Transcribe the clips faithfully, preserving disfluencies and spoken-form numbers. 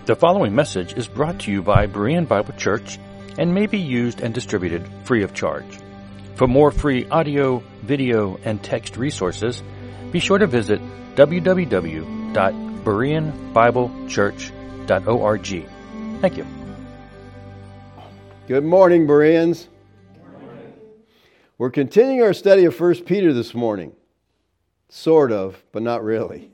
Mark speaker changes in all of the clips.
Speaker 1: The following message is brought to you by Berean Bible Church and may be used and distributed free of charge. For more free audio, video, and text resources, be sure to visit w w w dot berean bible church dot org. Thank you.
Speaker 2: Good morning, Bereans. We're continuing our study of First Peter this morning. Sort of, but not really.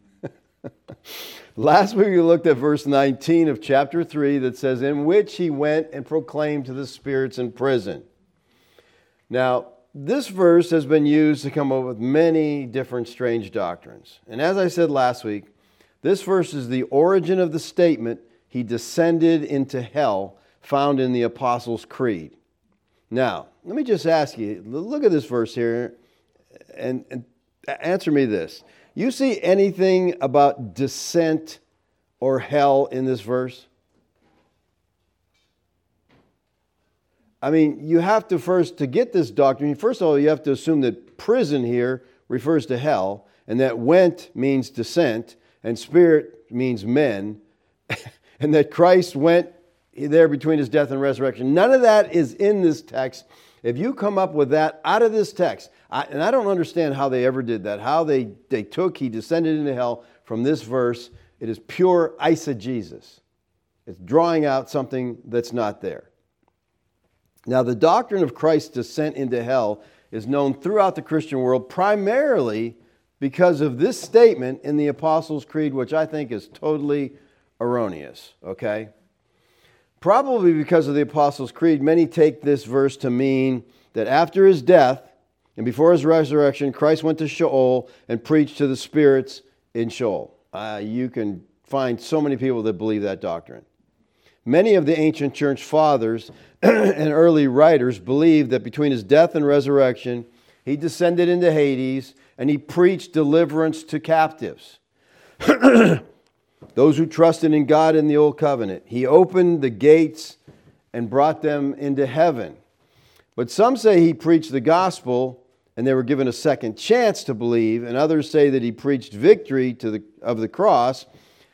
Speaker 2: Last week we looked at verse nineteen of chapter three that says, in which he went and proclaimed to the spirits in prison. Now, this verse has been used to come up with many different strange doctrines. And as I said last week, this verse is the origin of the statement, he descended into hell, found in the Apostles' Creed. Now, let me just ask you, look at this verse here and, and answer me this. You see anything about descent or hell in this verse? I mean, you have to first, to get this doctrine, first of all, you have to assume that prison here refers to hell, and that went means descent, and spirit means men, and that Christ went there between his death and resurrection. None of that is in this text. If you come up with that out of this text, I, and I don't understand how they ever did that, how they, they took, he descended into hell from this verse. It is pure eisegesis. It's drawing out something that's not there. Now, the doctrine of Christ's descent into hell is known throughout the Christian world primarily because of this statement in the Apostles' Creed, which I think is totally erroneous, okay? Probably because of the Apostles' Creed, many take this verse to mean that after his death and before his resurrection, Christ went to Sheol and preached to the spirits in Sheol. Uh, you can find so many people that believe that doctrine. Many of the ancient church fathers and early writers believed that between his death and resurrection, he descended into Hades and he preached deliverance to captives. Those who trusted in God in the Old Covenant. He opened the gates and brought them into heaven. But some say he preached the gospel and they were given a second chance to believe, and others say that he preached victory to the, of the cross.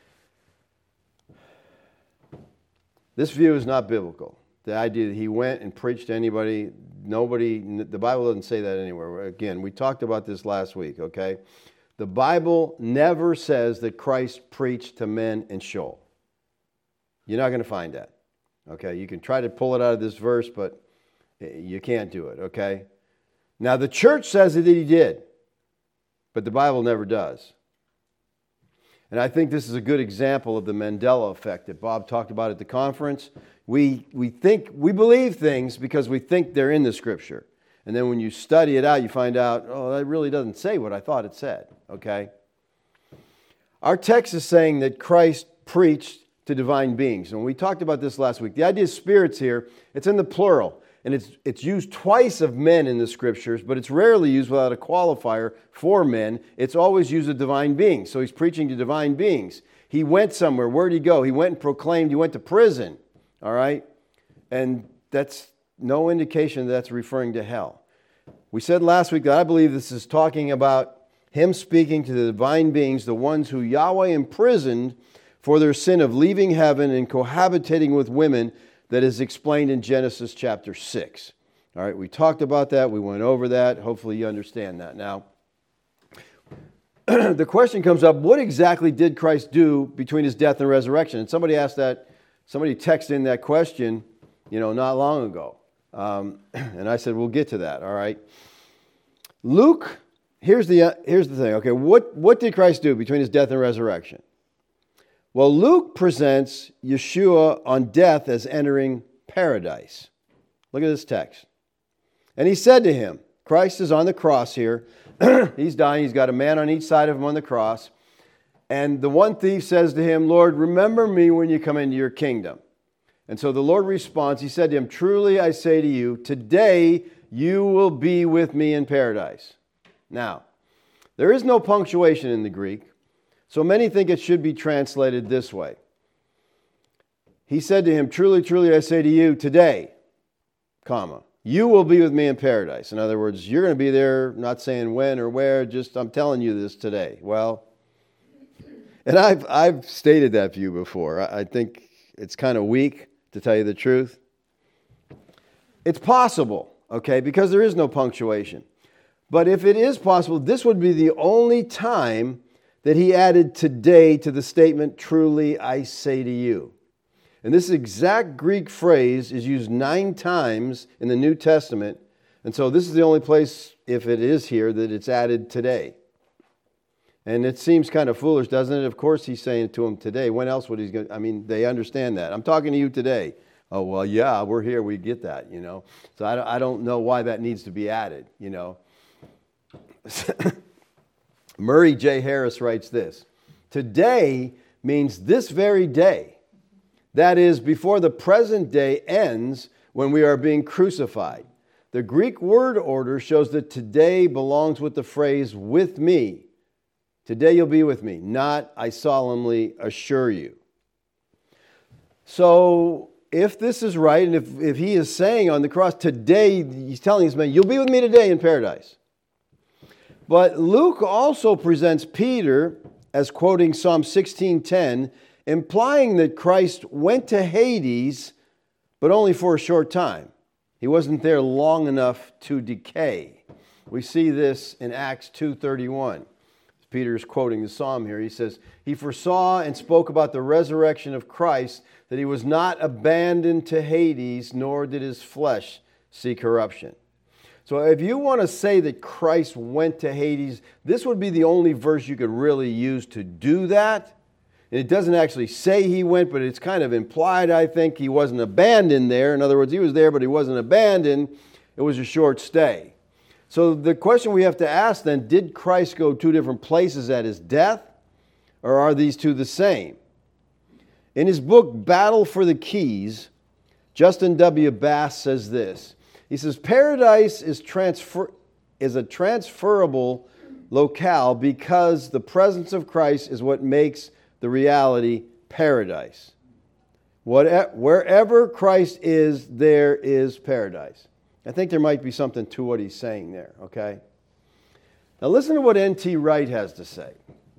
Speaker 2: This view is not biblical. The idea that he went and preached to anybody, nobody, the Bible doesn't say that anywhere. Again, we talked about this last week, okay? The Bible never says that Christ preached to men in Sheol. You're not going to find that. Okay, you can try to pull it out of this verse, but you can't do it, okay? Now, the church says that he did, but the Bible never does. And I think this is a good example of the Mandela effect that Bob talked about at the conference. We, we think, we believe things because we think they're in the Scripture. And then when you study it out, you find out, oh, that really doesn't say what I thought it said, okay? Our text is saying that Christ preached to divine beings. And we talked about this last week. The idea of spirits here, it's in the plural. And it's, it's used twice of men in the Scriptures, but it's rarely used without a qualifier for men. It's always used of divine beings. So he's preaching to divine beings. He went somewhere. Where did he go? He went and proclaimed. He went to prison, all right? And that's no indication that that's referring to hell. We said last week that I believe this is talking about him speaking to the divine beings, the ones who Yahweh imprisoned for their sin of leaving heaven and cohabitating with women, that is explained in Genesis chapter six. All right, we talked about that. We went over that. Hopefully you understand that. Now, the question comes up, what exactly did Christ do between his death and resurrection? And somebody asked that, somebody texted in that question, you know, not long ago. Um, and I said, we'll get to that, all right? Luke, here's the, uh, here's the thing, okay? What, what did Christ do between his death and resurrection? Well, Luke presents Yeshua on death as entering paradise. Look at this text. And he said to him, Christ is on the cross here. He's dying. He's got a man on each side of him on the cross. And the one thief says to him, Lord, remember me when you come into your kingdom. And so the Lord responds, he said to him, truly I say to you, today you will be with me in paradise. Now, there is no punctuation in the Greek. So many think it should be translated this way. He said to him, truly, truly, I say to you, today, comma, you will be with me in paradise. In other words, you're going to be there, not saying when or where, just I'm telling you this today. Well, And I've, I've stated that view before. I, I think it's kind of weak, to tell you the truth. It's possible, okay, because there is no punctuation. But if it is possible, this would be the only time that he added today to the statement, truly I say to you. And this exact Greek phrase is used nine times in the New Testament. And so this is the only place, if it is here, that it's added today. And it seems kind of foolish, doesn't it? Of course he's saying it to them today. When else would he go? I mean, they understand that. I'm talking to you today. Oh, well, yeah, we're here. We get that, you know. So I don't, I don't know why that needs to be added, you know. Murray J. Harris writes this. Today means this very day. That is, before the present day ends when we are being crucified. The Greek word order shows that today belongs with the phrase, with me. Today you'll be with me, not I solemnly assure you. So if this is right, and if, if he is saying on the cross, today, he's telling his men, you'll be with me today in paradise. But Luke also presents Peter as quoting Psalm sixteen ten, implying that Christ went to Hades, but only for a short time. He wasn't there long enough to decay. We see this in Acts two thirty-one. Peter is quoting the psalm here. He says, he foresaw and spoke about the resurrection of Christ, that he was not abandoned to Hades, nor did his flesh see corruption. So if you want to say that Christ went to Hades, this would be the only verse you could really use to do that. And it doesn't actually say he went, but it's kind of implied, I think. He wasn't abandoned there. In other words, he was there, but he wasn't abandoned. It was a short stay. So the question we have to ask then, did Christ go two different places at his death? Or are these two the same? In his book, Battle for the Keys, Justin W. Bass says this. He says, paradise is, transfer, is a transferable locale because the presence of Christ is what makes the reality paradise. What, wherever Christ is, there is paradise. I think there might be something to what he's saying there, okay? Now listen to what N T Wright has to say.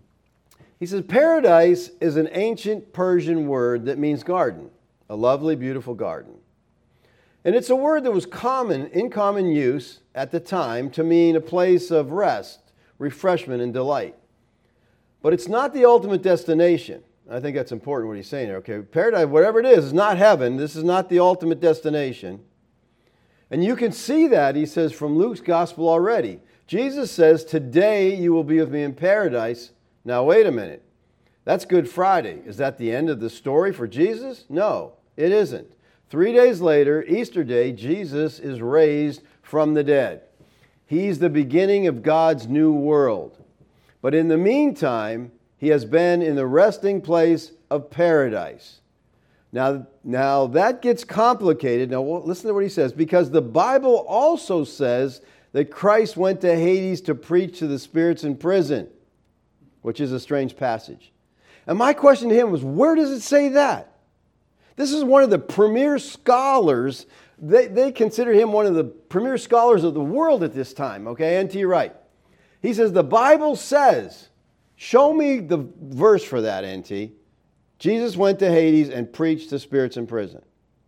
Speaker 2: He says, paradise is an ancient Persian word that means garden, a lovely, beautiful garden. And it's a word that was common, in common use at the time to mean a place of rest, refreshment, and delight. But it's not the ultimate destination. I think that's important what he's saying there, okay? Paradise, whatever it is, is not heaven. This is not the ultimate destination. And you can see that, he says, from Luke's gospel already. Jesus says, today you will be with me in paradise. Now, wait a minute. That's Good Friday. Is that the end of the story for Jesus? No, it isn't. Three days later, Easter Day, Jesus is raised from the dead. He's the beginning of God's new world. But in the meantime, he has been in the resting place of paradise. Now, now that gets complicated. Now listen to what he says. Because the Bible also says that Christ went to Hades to preach to the spirits in prison, which is a strange passage. And my question to him was, where does it say that? This is one of the premier scholars. They, they consider him one of the premier scholars of the world at this time, okay, N T Wright. He says, the Bible says, show me the verse for that, N T Jesus went to Hades and preached to spirits in prison.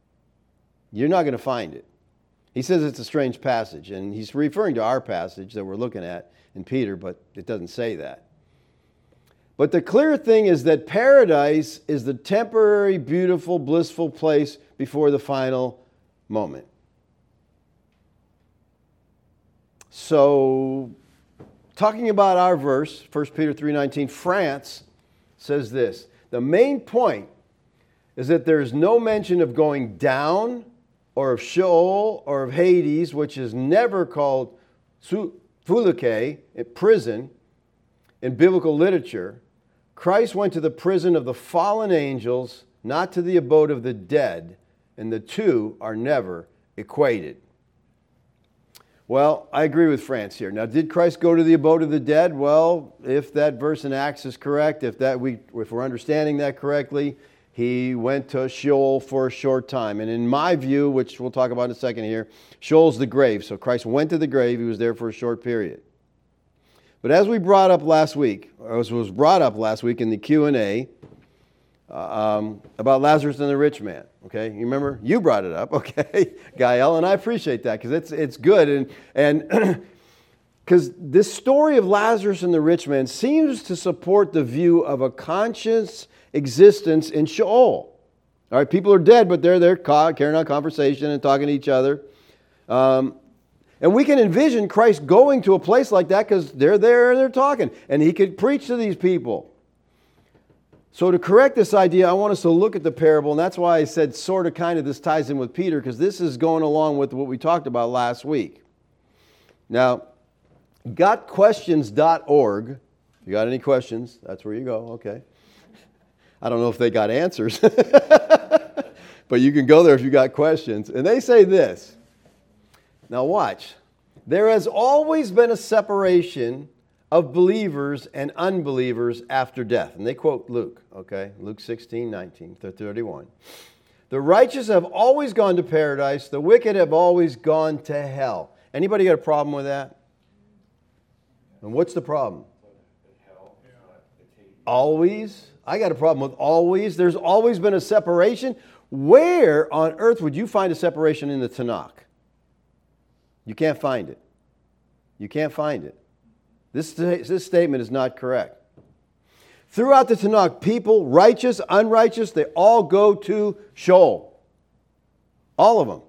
Speaker 2: You're not going to find it. He says it's a strange passage, and he's referring to our passage that we're looking at in Peter, but it doesn't say that. But the clear thing is that paradise is the temporary, beautiful, blissful place before the final moment. So, talking about our verse, First Peter three nineteen, France says this. The main point is that there's no mention of going down or of Sheol or of Hades, which is never called Fuluke, prison, in biblical literature. Christ went to the prison of the fallen angels, not to the abode of the dead, and the two are never equated. Well, I agree with France here. Now, did Christ go to the abode of the dead? Well, if that verse in Acts is correct, if that we, if we're understanding that correctly, he went to Sheol for a short time. And in my view, which we'll talk about in a second here, Sheol's the grave. So Christ went to the grave. He was there for a short period. But as we brought up last week, or as was brought up last week in the Q and A uh, um, about Lazarus and the rich man, okay? You remember? You brought it up, okay, Gael, and I appreciate that because it's it's good. And and because this story of Lazarus and the rich man seems to support the view of a conscious existence in Sheol. All right, people are dead, but they're there carrying on conversation and talking to each other. Um, and we can envision Christ going to a place like that because they're there and they're talking. And he could preach to these people. So to correct this idea, I want us to look at the parable. And that's why I said sort of kind of this ties in with Peter, because this is going along with what we talked about last week. Now, got questions dot org. If you got any questions, that's where you go. Okay. I don't know if they got answers. But you can go there if you got questions. And they say this. Now watch. There has always been a separation of believers and unbelievers after death. And they quote Luke, okay? Luke sixteen, nineteen to thirty-one. The righteous have always gone to paradise. The wicked have always gone to hell. Anybody got a problem with that? And what's the problem? Always? I got a problem with always. There's always been a separation. Where on earth would you find a separation in the Tanakh? You can't find it. You can't find it. This, this statement is not correct. Throughout the Tanakh, people, righteous, unrighteous, they all go to Sheol. All of them.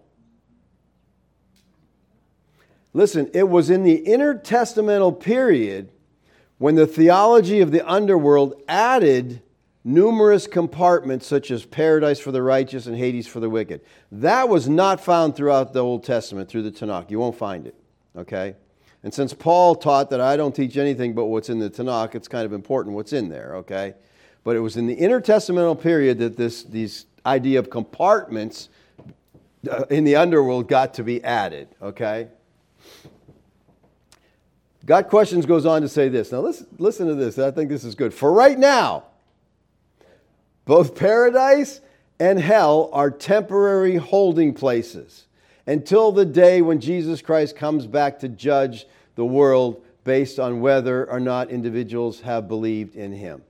Speaker 2: Listen, it was in the intertestamental period when the theology of the underworld added numerous compartments such as paradise for the righteous and Hades for the wicked. That was not found throughout the Old Testament through the Tanakh. You won't find it. Okay? And since Paul taught that I don't teach anything but what's in the Tanakh, it's kind of important what's in there. Okay? But it was in the intertestamental period that this these idea of compartments in the underworld got to be added. Okay? Got Questions goes on to say this. Now listen, listen to this. I think this is good. For right now, both paradise and hell are temporary holding places until the day when Jesus Christ comes back to judge the world based on whether or not individuals have believed in Him.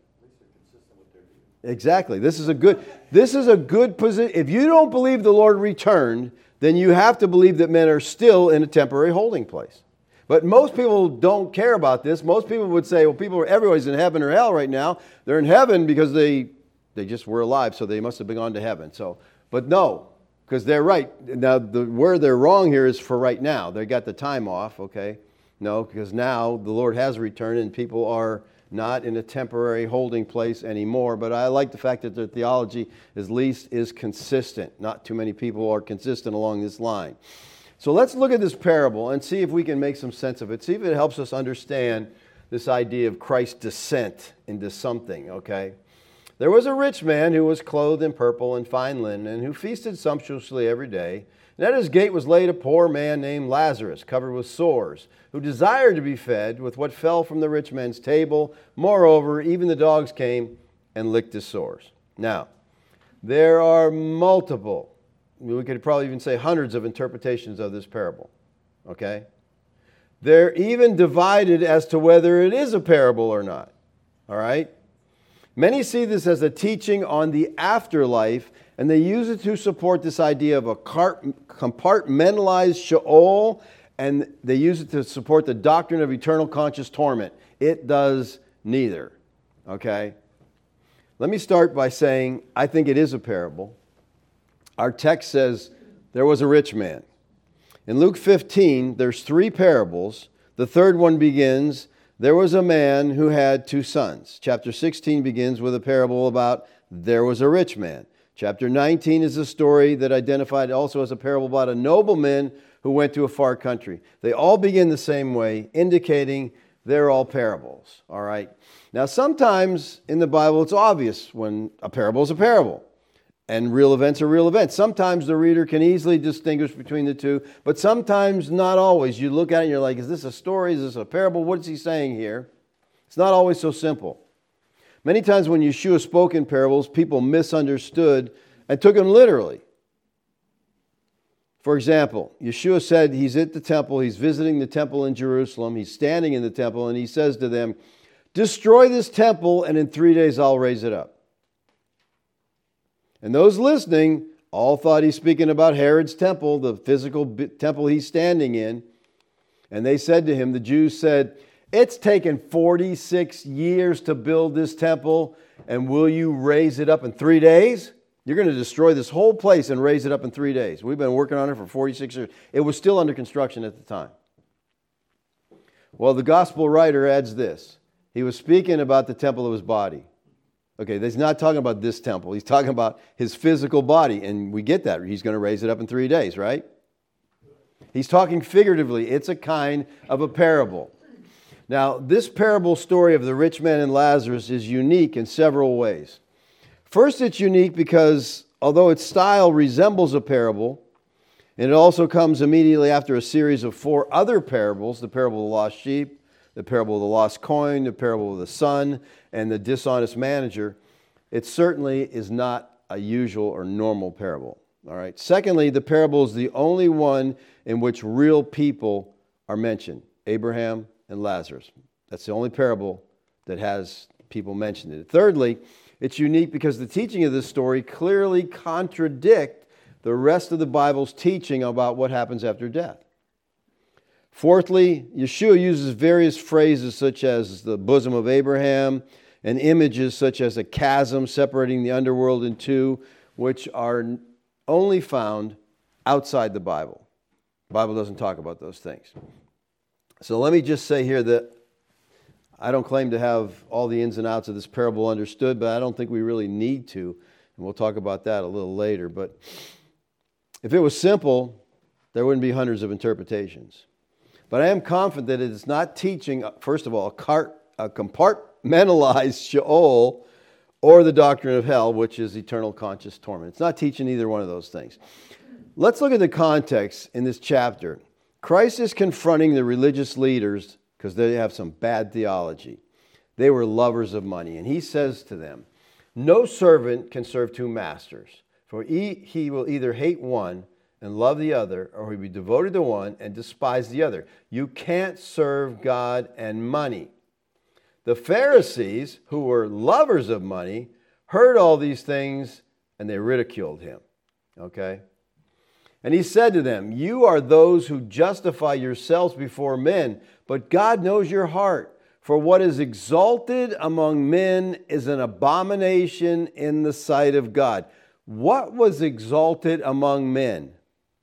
Speaker 2: Exactly. This is a good, this is a good position. If you don't believe the Lord returned, then you have to believe that men are still in a temporary holding place. But most people don't care about this. Most people would say, well, people are, everybody's in heaven or hell right now. They're in heaven because they They just were alive, so they must have been gone to heaven. So, but no, because they're right. Now, the, where they're wrong here is for right now. They got the time off, okay? No, because now the Lord has returned and people are not in a temporary holding place anymore. But I like the fact that their theology at least is consistent. Not too many people are consistent along this line. So let's look at this parable and see if we can make some sense of it. See if it helps us understand this idea of Christ's descent into something, okay? There was a rich man who was clothed in purple and fine linen, and who feasted sumptuously every day. And at his gate was laid a poor man named Lazarus, covered with sores, who desired to be fed with what fell from the rich man's table. Moreover, even the dogs came and licked his sores. Now, there are multiple, we could probably even say hundreds of interpretations of this parable. Okay? They're even divided as to whether it is a parable or not. All right? Many see this as a teaching on the afterlife, and they use it to support this idea of a compartmentalized Sheol, and they use it to support the doctrine of eternal conscious torment. It does neither. Okay? Let me start by saying I think it is a parable. Our text says there was a rich man. In Luke fifteen, there's three parables. The third one begins, there was a man who had two sons. Chapter sixteen begins with a parable about there was a rich man. Chapter nineteen is a story that identified also as a parable about a nobleman who went to a far country. They all begin the same way, indicating they're all parables. All right. Now, sometimes in the Bible, it's obvious when a parable is a parable. And real events are real events. Sometimes the reader can easily distinguish between the two, but sometimes not always. You look at it and you're like, is this a story? Is this a parable? What is he saying here? It's not always so simple. Many times when Yeshua spoke in parables, people misunderstood and took them literally. For example, Yeshua said he's at the temple, he's visiting the temple in Jerusalem, he's standing in the temple, and he says to them, destroy this temple, and in three days I'll raise it up. And those listening all thought he's speaking about Herod's temple, the physical temple he's standing in. And they said to him, the Jews said, it's taken forty-six years to build this temple, and will you raise it up in three days? You're going to destroy this whole place and raise it up in three days. We've been working on it for forty-six years. It was still under construction at the time. Well, the gospel writer adds this. He was speaking about the temple of his body. Okay, he's not talking about this temple. He's talking about his physical body, and we get that. He's going to raise it up in three days, right? He's talking figuratively. It's a kind of a parable. Now, this parable story of the rich man and Lazarus is unique in several ways. First, it's unique because although its style resembles a parable, and it also comes immediately after a series of four other parables, the parable of the lost sheep, the parable of the lost coin, the parable of the son, and the dishonest manager, it certainly is not a usual or normal parable. All right. Secondly, the parable is the only one in which real people are mentioned, Abraham and Lazarus. That's the only parable that has people mentioned in it. Thirdly, it's unique because the teaching of this story clearly contradicts the rest of the Bible's teaching about what happens after death. Fourthly, Yeshua uses various phrases such as the bosom of Abraham and images such as a chasm separating the underworld in two, which are only found outside the Bible. The Bible doesn't talk about those things. So let me just say here that I don't claim to have all the ins and outs of this parable understood, but I don't think we really need to. And we'll talk about that a little later. But if it was simple, there wouldn't be hundreds of interpretations. But I am confident that it is not teaching, first of all, a, cart, a compartmentalized Sheol or the doctrine of hell, which is eternal conscious torment. It's not teaching either one of those things. Let's look at the context in this chapter. Christ is confronting the religious leaders because they have some bad theology. They were lovers of money. And he says to them, no servant can serve two masters, for he, he will either hate one and love the other, or he'll be devoted to one and despise the other. You can't serve God and money. The Pharisees, who were lovers of money, heard all these things and they ridiculed him. Okay? And he said to them, you are those who justify yourselves before men, but God knows your heart. For what is exalted among men is an abomination in the sight of God. What was exalted among men?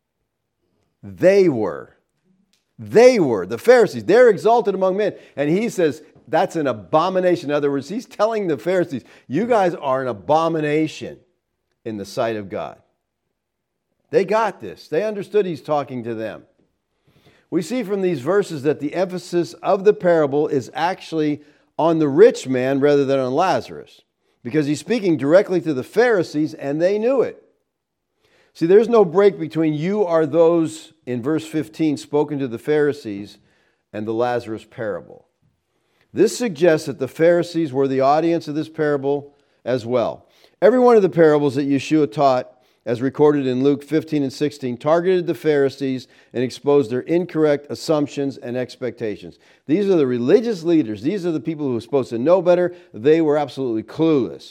Speaker 2: They were. They were. The Pharisees. They're exalted among men. And he says that's an abomination. In other words, he's telling the Pharisees, you guys are an abomination in the sight of God. They got this. They understood he's talking to them. We see from these verses that the emphasis of the parable is actually on the rich man rather than on Lazarus, because he's speaking directly to the Pharisees and they knew it. See, there's no break between you are those in verse fifteen spoken to the Pharisees and the Lazarus parable. This suggests that the Pharisees were the audience of this parable as well. Every one of the parables that Yeshua taught, as recorded in Luke fifteen and sixteen, targeted the Pharisees and exposed their incorrect assumptions and expectations. These are the religious leaders. These are the people who were supposed to know better. They were absolutely clueless.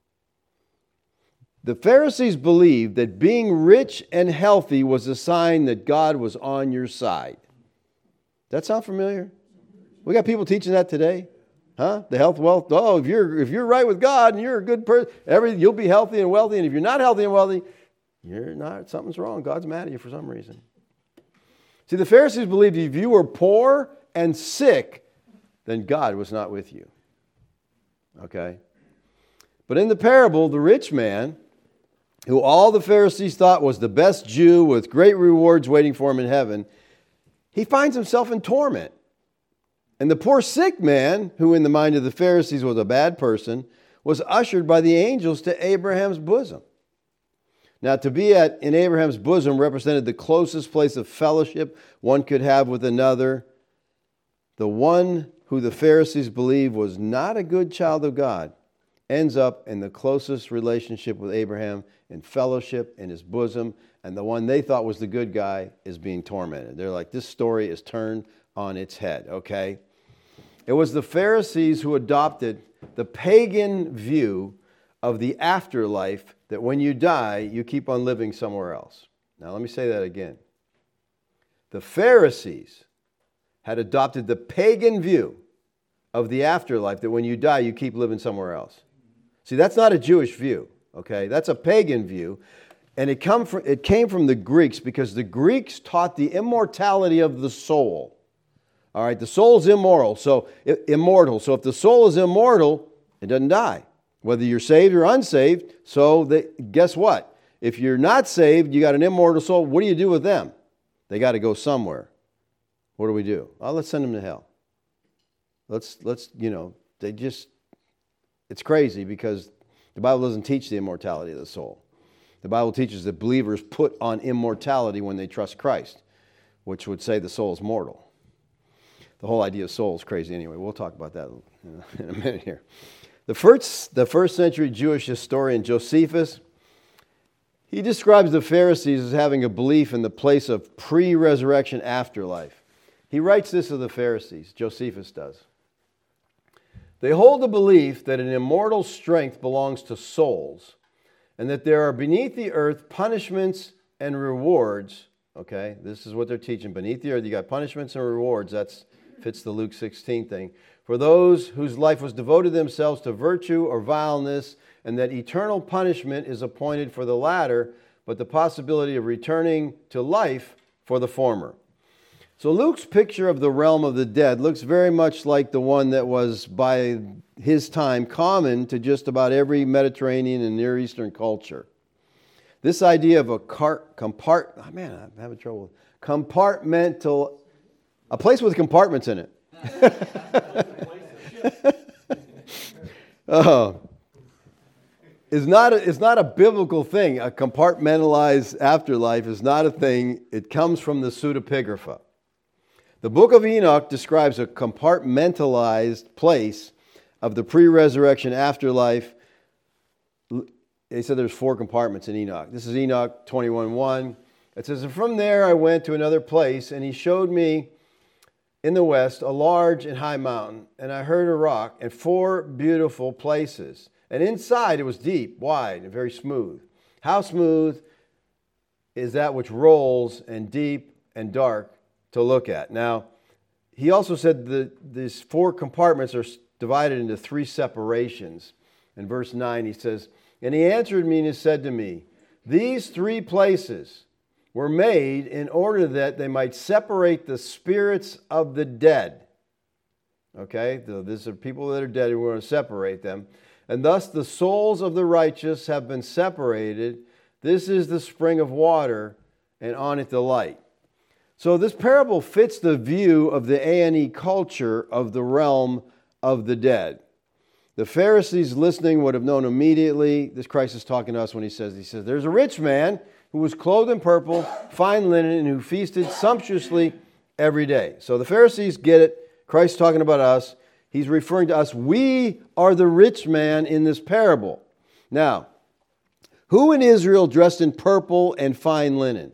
Speaker 2: The Pharisees believed that being rich and healthy was a sign that God was on your side. That sound familiar? We got people teaching that today. Huh? The health, wealth. Oh, if you're if you're right with God and you're a good person, every you'll be healthy and wealthy. And if you're not healthy and wealthy, you're not. Something's wrong. God's mad at you for some reason. See, the Pharisees believed if you were poor and sick, then God was not with you. Okay? But in the parable, the rich man, who all the Pharisees thought was the best Jew with great rewards waiting for him in heaven, he finds himself in torment. And the poor sick man, who in the mind of the Pharisees was a bad person, was ushered by the angels to Abraham's bosom. Now, to be at in Abraham's bosom represented the closest place of fellowship one could have with another. The one who the Pharisees believed was not a good child of God ends up in the closest relationship with Abraham, in fellowship, in his bosom, and the one they thought was the good guy is being tormented. They're like, this story is turned on its head, okay? It was the Pharisees who adopted the pagan view of the afterlife, that when you die, you keep on living somewhere else. Now, let me say that again. The Pharisees had adopted the pagan view of the afterlife, that when you die, you keep living somewhere else. See, that's not a Jewish view, okay? That's a pagan view. And it, come from, it came from the Greeks, because the Greeks taught the immortality of the soul. All right, the soul's immoral, so immortal. So if the soul is immortal, it doesn't die, whether you're saved or unsaved. So they, guess what? If you're not saved, you got an immortal soul. What do you do with them? They got to go somewhere. What do we do? Oh, let's send them to hell. Let's, let's, you know, they just, it's crazy, because the Bible doesn't teach the immortality of the soul. The Bible teaches that believers put on immortality when they trust Christ, which would say the soul is mortal. The whole idea of soul is crazy anyway. We'll talk about that in a minute here. The first, the first century Jewish historian Josephus, he describes the Pharisees as having a belief in the place of pre-resurrection afterlife. He writes this of the Pharisees, Josephus does. They hold the belief that an immortal strength belongs to souls, and that there are beneath the earth punishments and rewards. Okay, this is what they're teaching. Beneath the earth, you got punishments and rewards. That's fits the Luke sixteen thing. For those whose life was devoted themselves to virtue or vileness, and that eternal punishment is appointed for the latter, but the possibility of returning to life for the former. So Luke's picture of the realm of the dead looks very much like the one that was by his time common to just about every Mediterranean and Near Eastern culture. This idea of a cart, compart, oh man, I'm having trouble with compartmental, a place with compartments in it. oh, is not a, it's not a biblical thing. A compartmentalized afterlife is not a thing. It comes from the pseudepigrapha. The book of Enoch describes a compartmentalized place of the pre-resurrection afterlife. They said there's four compartments in Enoch. This is Enoch twenty-one one. It says, and from there I went to another place, and he showed me in the west a large and high mountain, and I heard a rock and four beautiful places. And inside it was deep, wide, and very smooth. How smooth is that which rolls, and deep and dark to look at? Now, he also said that these four compartments are divided into three separations. In verse nine he says, and he answered me and he said to me, these three places were made in order that they might separate the spirits of the dead. Okay, so these are people that are dead, and we're going to separate them. And thus the souls of the righteous have been separated. This is the spring of water, and on it the light. So this parable fits the view of the A and E culture of the realm of the dead. The Pharisees listening would have known immediately. This Christ is talking to us when he says, he says, there's a rich man who was clothed in purple, fine linen, and who feasted sumptuously every day. So the Pharisees get it. Christ's talking about us. He's referring to us. We are the rich man in this parable. Now, who in Israel dressed in purple and fine linen?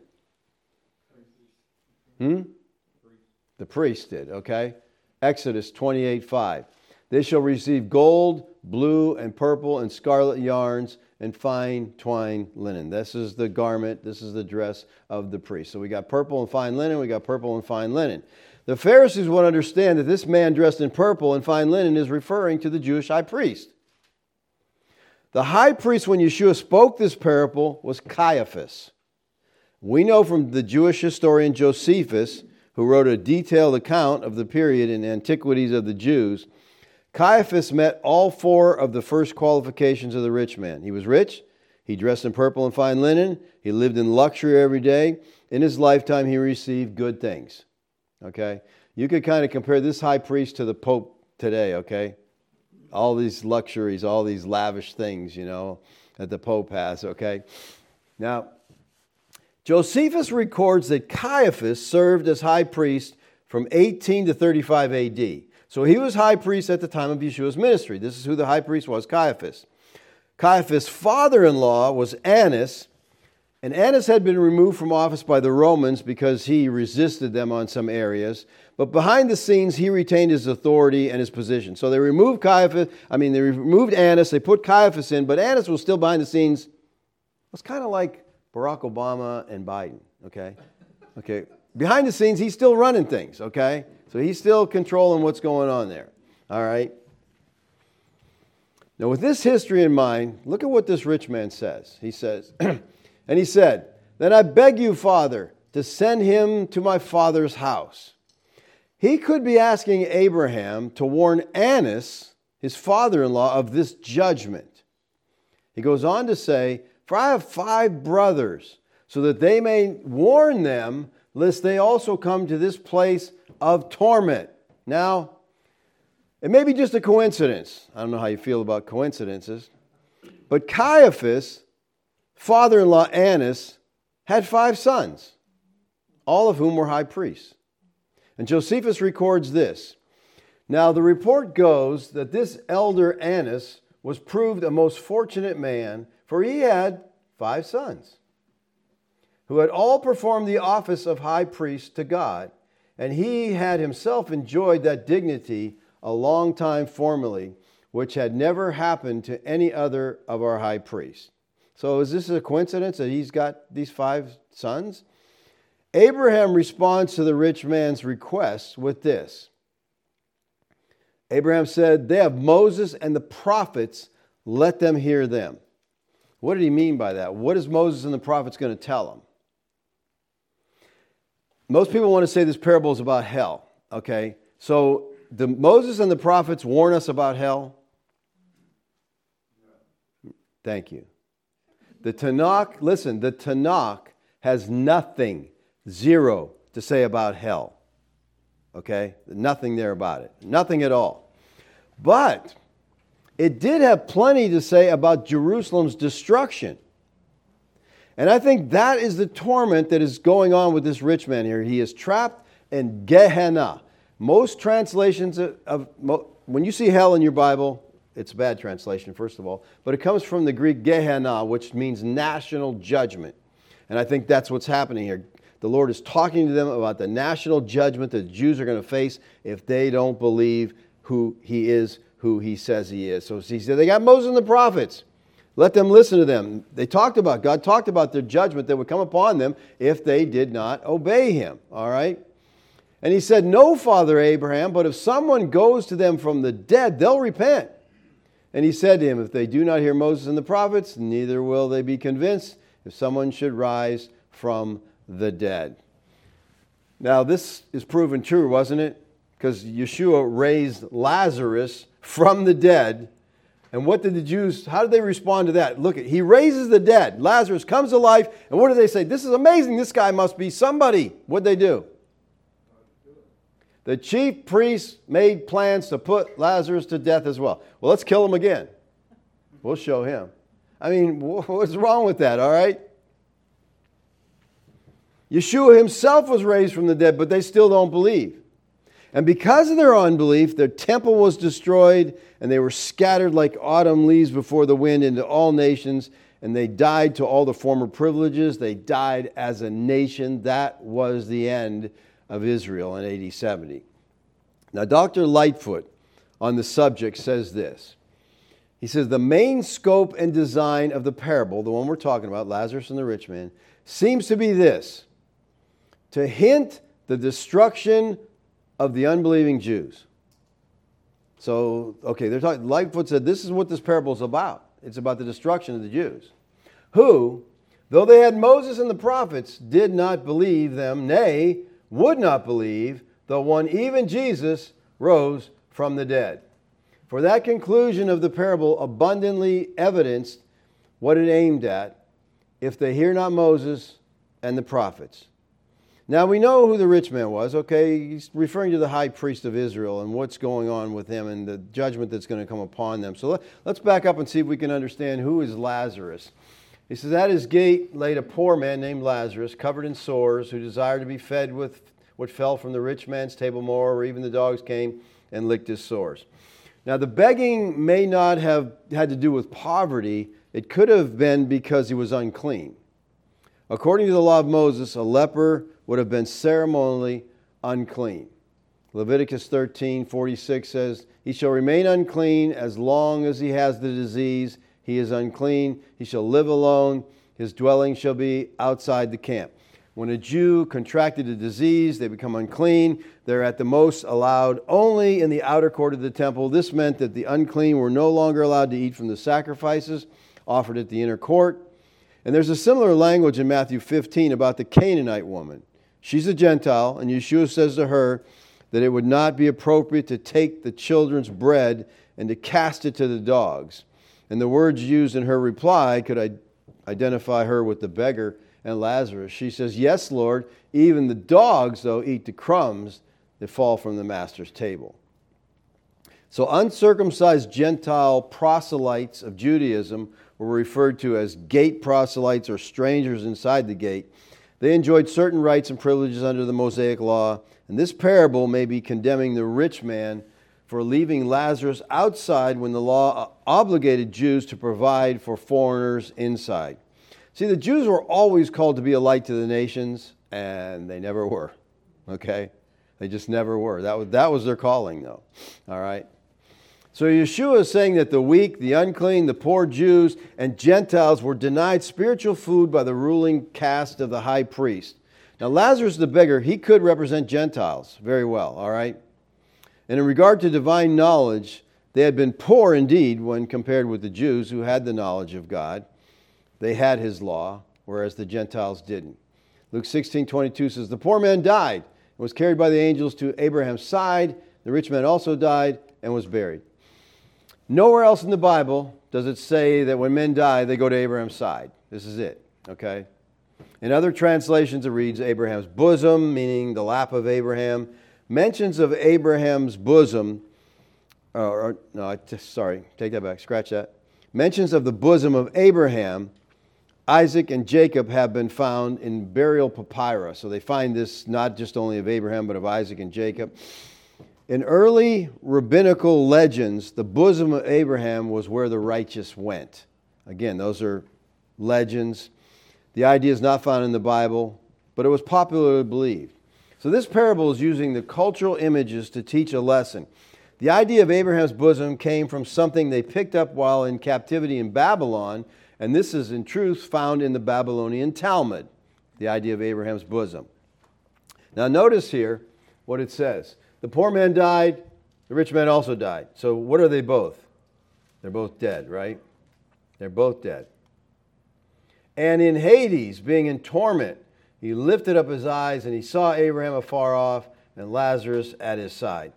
Speaker 2: Hmm? The priest did, okay? Exodus twenty-eight five. They shall receive gold, blue, and purple, and scarlet yarns, and fine twine linen. This is the garment, this is the dress of the priest. So we got purple and fine linen, we got purple and fine linen. The Pharisees would understand that this man dressed in purple and fine linen is referring to the Jewish high priest. The high priest, when Yeshua spoke this parable, was Caiaphas. We know from the Jewish historian Josephus, who wrote a detailed account of the period in Antiquities of the Jews, Caiaphas met all four of the first qualifications of the rich man. He was rich, he dressed in purple and fine linen, he lived in luxury every day. In his lifetime, he received good things. Okay? You could kind of compare this high priest to the Pope today, okay? All these luxuries, all these lavish things, you know, that the Pope has, okay? Now, Josephus records that Caiaphas served as high priest from eighteen to thirty-five A D. So he was high priest at the time of Yeshua's ministry. This is who the high priest was, Caiaphas. Caiaphas' father-in-law was Annas, and Annas had been removed from office by the Romans because he resisted them on some areas. But behind the scenes, he retained his authority and his position. So they removed Caiaphas, I mean, they removed Annas, they put Caiaphas in, but Annas was still behind the scenes. It was kind of like Barack Obama and Biden, okay? Okay. Behind the scenes, he's still running things, okay? So he's still controlling what's going on there, all right? Now, with this history in mind, look at what this rich man says. He says, and he said, "Then I beg you, Father, to send him to my father's house." He could be asking Abraham to warn Annas, his father-in-law, of this judgment. He goes on to say, "For I have five brothers, so that they may warn them, lest they also come to this place of torment." Now, it may be just a coincidence. I don't know how you feel about coincidences. But Caiaphas, father-in-law Annas, had five sons, all of whom were high priests. And Josephus records this. Now, the report goes that this elder Annas was proved a most fortunate man, for he had five sons, who had all performed the office of high priest to God, and he had himself enjoyed that dignity a long time formerly, which had never happened to any other of our high priests. So is this a coincidence that he's got these five sons? Abraham responds to the rich man's request with this. Abraham said, "They have Moses and the prophets, let them hear them." What did he mean by that? What is Moses and the prophets going to tell them? Most people want to say this parable is about hell, okay? So do Moses and the prophets warn us about hell? Thank you. The Tanakh, listen, the Tanakh has nothing, zero, to say about hell. Okay? Nothing there about it. Nothing at all. But it did have plenty to say about Jerusalem's destruction. And I think that is the torment that is going on with this rich man here. He is trapped in Gehenna. Most translations of, of when you see hell in your Bible, it's a bad translation, first of all, but it comes from the Greek Gehenna, which means national judgment. And I think that's what's happening here. The Lord is talking to them about the national judgment that the Jews are going to face if they don't believe who He is, who He says He is. So He said, they got Moses and the prophets. Let them listen to them. They talked about, God talked about their judgment that would come upon them if they did not obey Him. All right? And He said, "No, Father Abraham, but if someone goes to them from the dead, they'll repent." And He said to him, "If they do not hear Moses and the prophets, neither will they be convinced if someone should rise from the dead." Now, this is proven true, wasn't it? Because Yeshua raised Lazarus from the dead. And what did the Jews, how did they respond to that? Look, He raises the dead. Lazarus comes to life. And what do they say? "This is amazing. This guy must be somebody." What did they do? The chief priests made plans to put Lazarus to death as well. Well, let's kill him again. We'll show him. I mean, what's wrong with that, all right? Yeshua Himself was raised from the dead, but they still don't believe. And because of their unbelief, their temple was destroyed, and they were scattered like autumn leaves before the wind into all nations, and they died to all the former privileges. They died as a nation. That was the end of Israel in A D seventy. Now, Doctor Lightfoot on the subject says this. He says, "The main scope and design of the parable," the one we're talking about, Lazarus and the rich man, "seems to be this: to hint the destruction of the unbelieving Jews." So, okay, they're talking, Lightfoot said this is what this parable is about. It's about the destruction of the Jews, who, though they had Moses and the prophets, did not believe them, nay, would not believe, though one, even Jesus, rose from the dead. For that conclusion of the parable abundantly evidenced what it aimed at: if they hear not Moses and the prophets. Now we know who the rich man was, okay? He's referring to the high priest of Israel and what's going on with him and the judgment that's going to come upon them. So let, let's back up and see if we can understand who is Lazarus. He says, "At his gate laid a poor man named Lazarus, covered in sores, who desired to be fed with what fell from the rich man's table, moreover, even the dogs came and licked his sores. Now, the begging may not have had to do with poverty. It could have been because he was unclean. According to the law of Moses, a leper would have been ceremonially unclean. Leviticus thirteen forty-six says, "He shall remain unclean as long as he has the disease. He is unclean. He shall live alone. His dwelling shall be outside the camp." When a Jew contracted a disease, they become unclean. They're at the most allowed only in the outer court of the temple. This meant that the unclean were no longer allowed to eat from the sacrifices offered at the inner court. And there's a similar language in Matthew fifteen about the Canaanite woman. She's a Gentile, and Yeshua says to her that it would not be appropriate to take the children's bread and to cast it to the dogs. And the words used in her reply could identify her with the beggar and Lazarus. She says, "Yes, Lord, even the dogs, though, eat the crumbs that fall from the master's table." So uncircumcised Gentile proselytes of Judaism were referred to as gate proselytes or strangers inside the gate. They enjoyed certain rights and privileges under the Mosaic law, and this parable may be condemning the rich man for leaving Lazarus outside when the law obligated Jews to provide for foreigners inside. See, the Jews were always called to be a light to the nations, and they never were, okay? They just never were. That was, that was their calling, though, all right? So Yeshua is saying that the weak, the unclean, the poor Jews, and Gentiles were denied spiritual food by the ruling caste of the high priest. Now, Lazarus the beggar, he could represent Gentiles very well, all right? And in regard to divine knowledge, they had been poor indeed when compared with the Jews who had the knowledge of God. They had his law, whereas the Gentiles didn't. Luke sixteen twenty-two says, "The poor man died and was carried by the angels to Abraham's side. The rich man also died and was buried." Nowhere else in the Bible does it say that when men die, they go to Abraham's side. This is it, okay? In other translations, it reads Abraham's bosom, meaning the lap of Abraham. Mentions of Abraham's bosom, or, or no, I t- sorry, take that back, scratch that. Mentions of the bosom of Abraham, Isaac, and Jacob have been found in burial papyri. So they find this not just only of Abraham, but of Isaac and Jacob. In early rabbinical legends, the bosom of Abraham was where the righteous went. Again, those are legends. The idea is not found in the Bible, but it was popularly believed. So this parable is using the cultural images to teach a lesson. The idea of Abraham's bosom came from something they picked up while in captivity in Babylon, and this is in truth found in the Babylonian Talmud, the idea of Abraham's bosom. Now notice here what it says. The poor man died, the rich man also died. So what are they both? They're both dead, right? They're both dead. And in Hades, being in torment, he lifted up his eyes and he saw Abraham afar off and Lazarus at his side.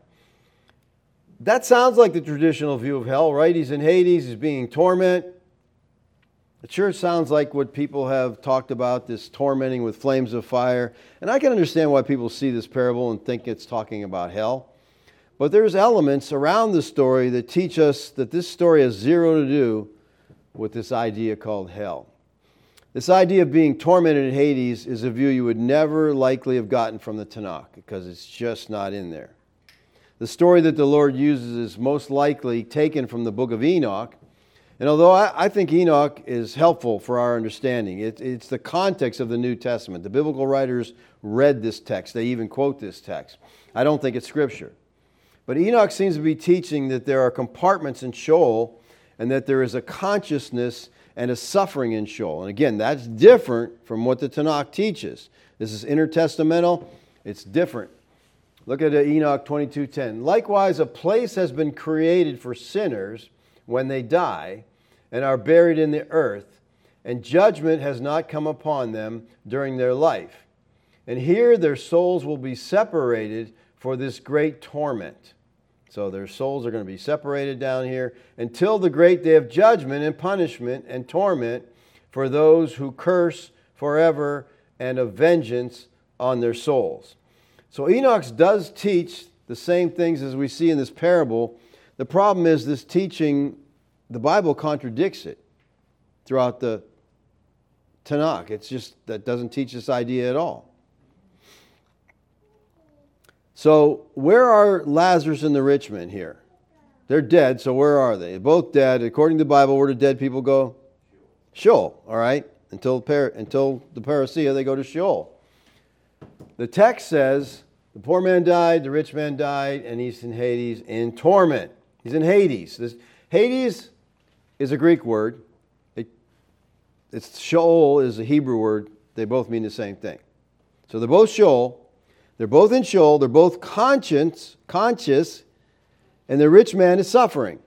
Speaker 2: That sounds like the traditional view of hell, right? He's in Hades, he's being tormented. It sure sounds like what people have talked about, this tormenting with flames of fire. And I can understand why people see this parable and think it's talking about hell. But there's elements around the story that teach us that this story has zero to do with this idea called hell. This idea of being tormented in Hades is a view you would never likely have gotten from the Tanakh because it's just not in there. The story that the Lord uses is most likely taken from the book of Enoch. And although I, I think Enoch is helpful for our understanding, it, it's the context of the New Testament. The biblical writers read this text. They even quote this text. I don't think it's Scripture. But Enoch seems to be teaching that there are compartments in Sheol and that there is a consciousness and a suffering in Sheol. And again, that's different from what the Tanakh teaches. This is intertestamental. It's different. Look at Enoch twenty-two ten. Likewise, a place has been created for sinners when they die and are buried in the earth, and judgment has not come upon them during their life. And here their souls will be separated for this great torment. So their souls are going to be separated down here until the great day of judgment and punishment and torment for those who curse forever and of vengeance on their souls. So Enoch does teach the same things as we see in this parable. The problem is this teaching, the Bible contradicts it throughout the Tanakh. It's just that doesn't teach this idea at all. So where are Lazarus and the rich man here? They're dead, so where are they? They're both dead. According to the Bible, where do dead people go? Sheol, all right? Until, par- until the parousia, they go to Sheol. The text says the poor man died, the rich man died, and he's in Hades in torment. He's in Hades. This, Hades is a Greek word. It, it's Sheol is a Hebrew word. They both mean the same thing. So they're both Sheol. They're both in Sheol. They're both conscious, conscious, and the rich man is suffering.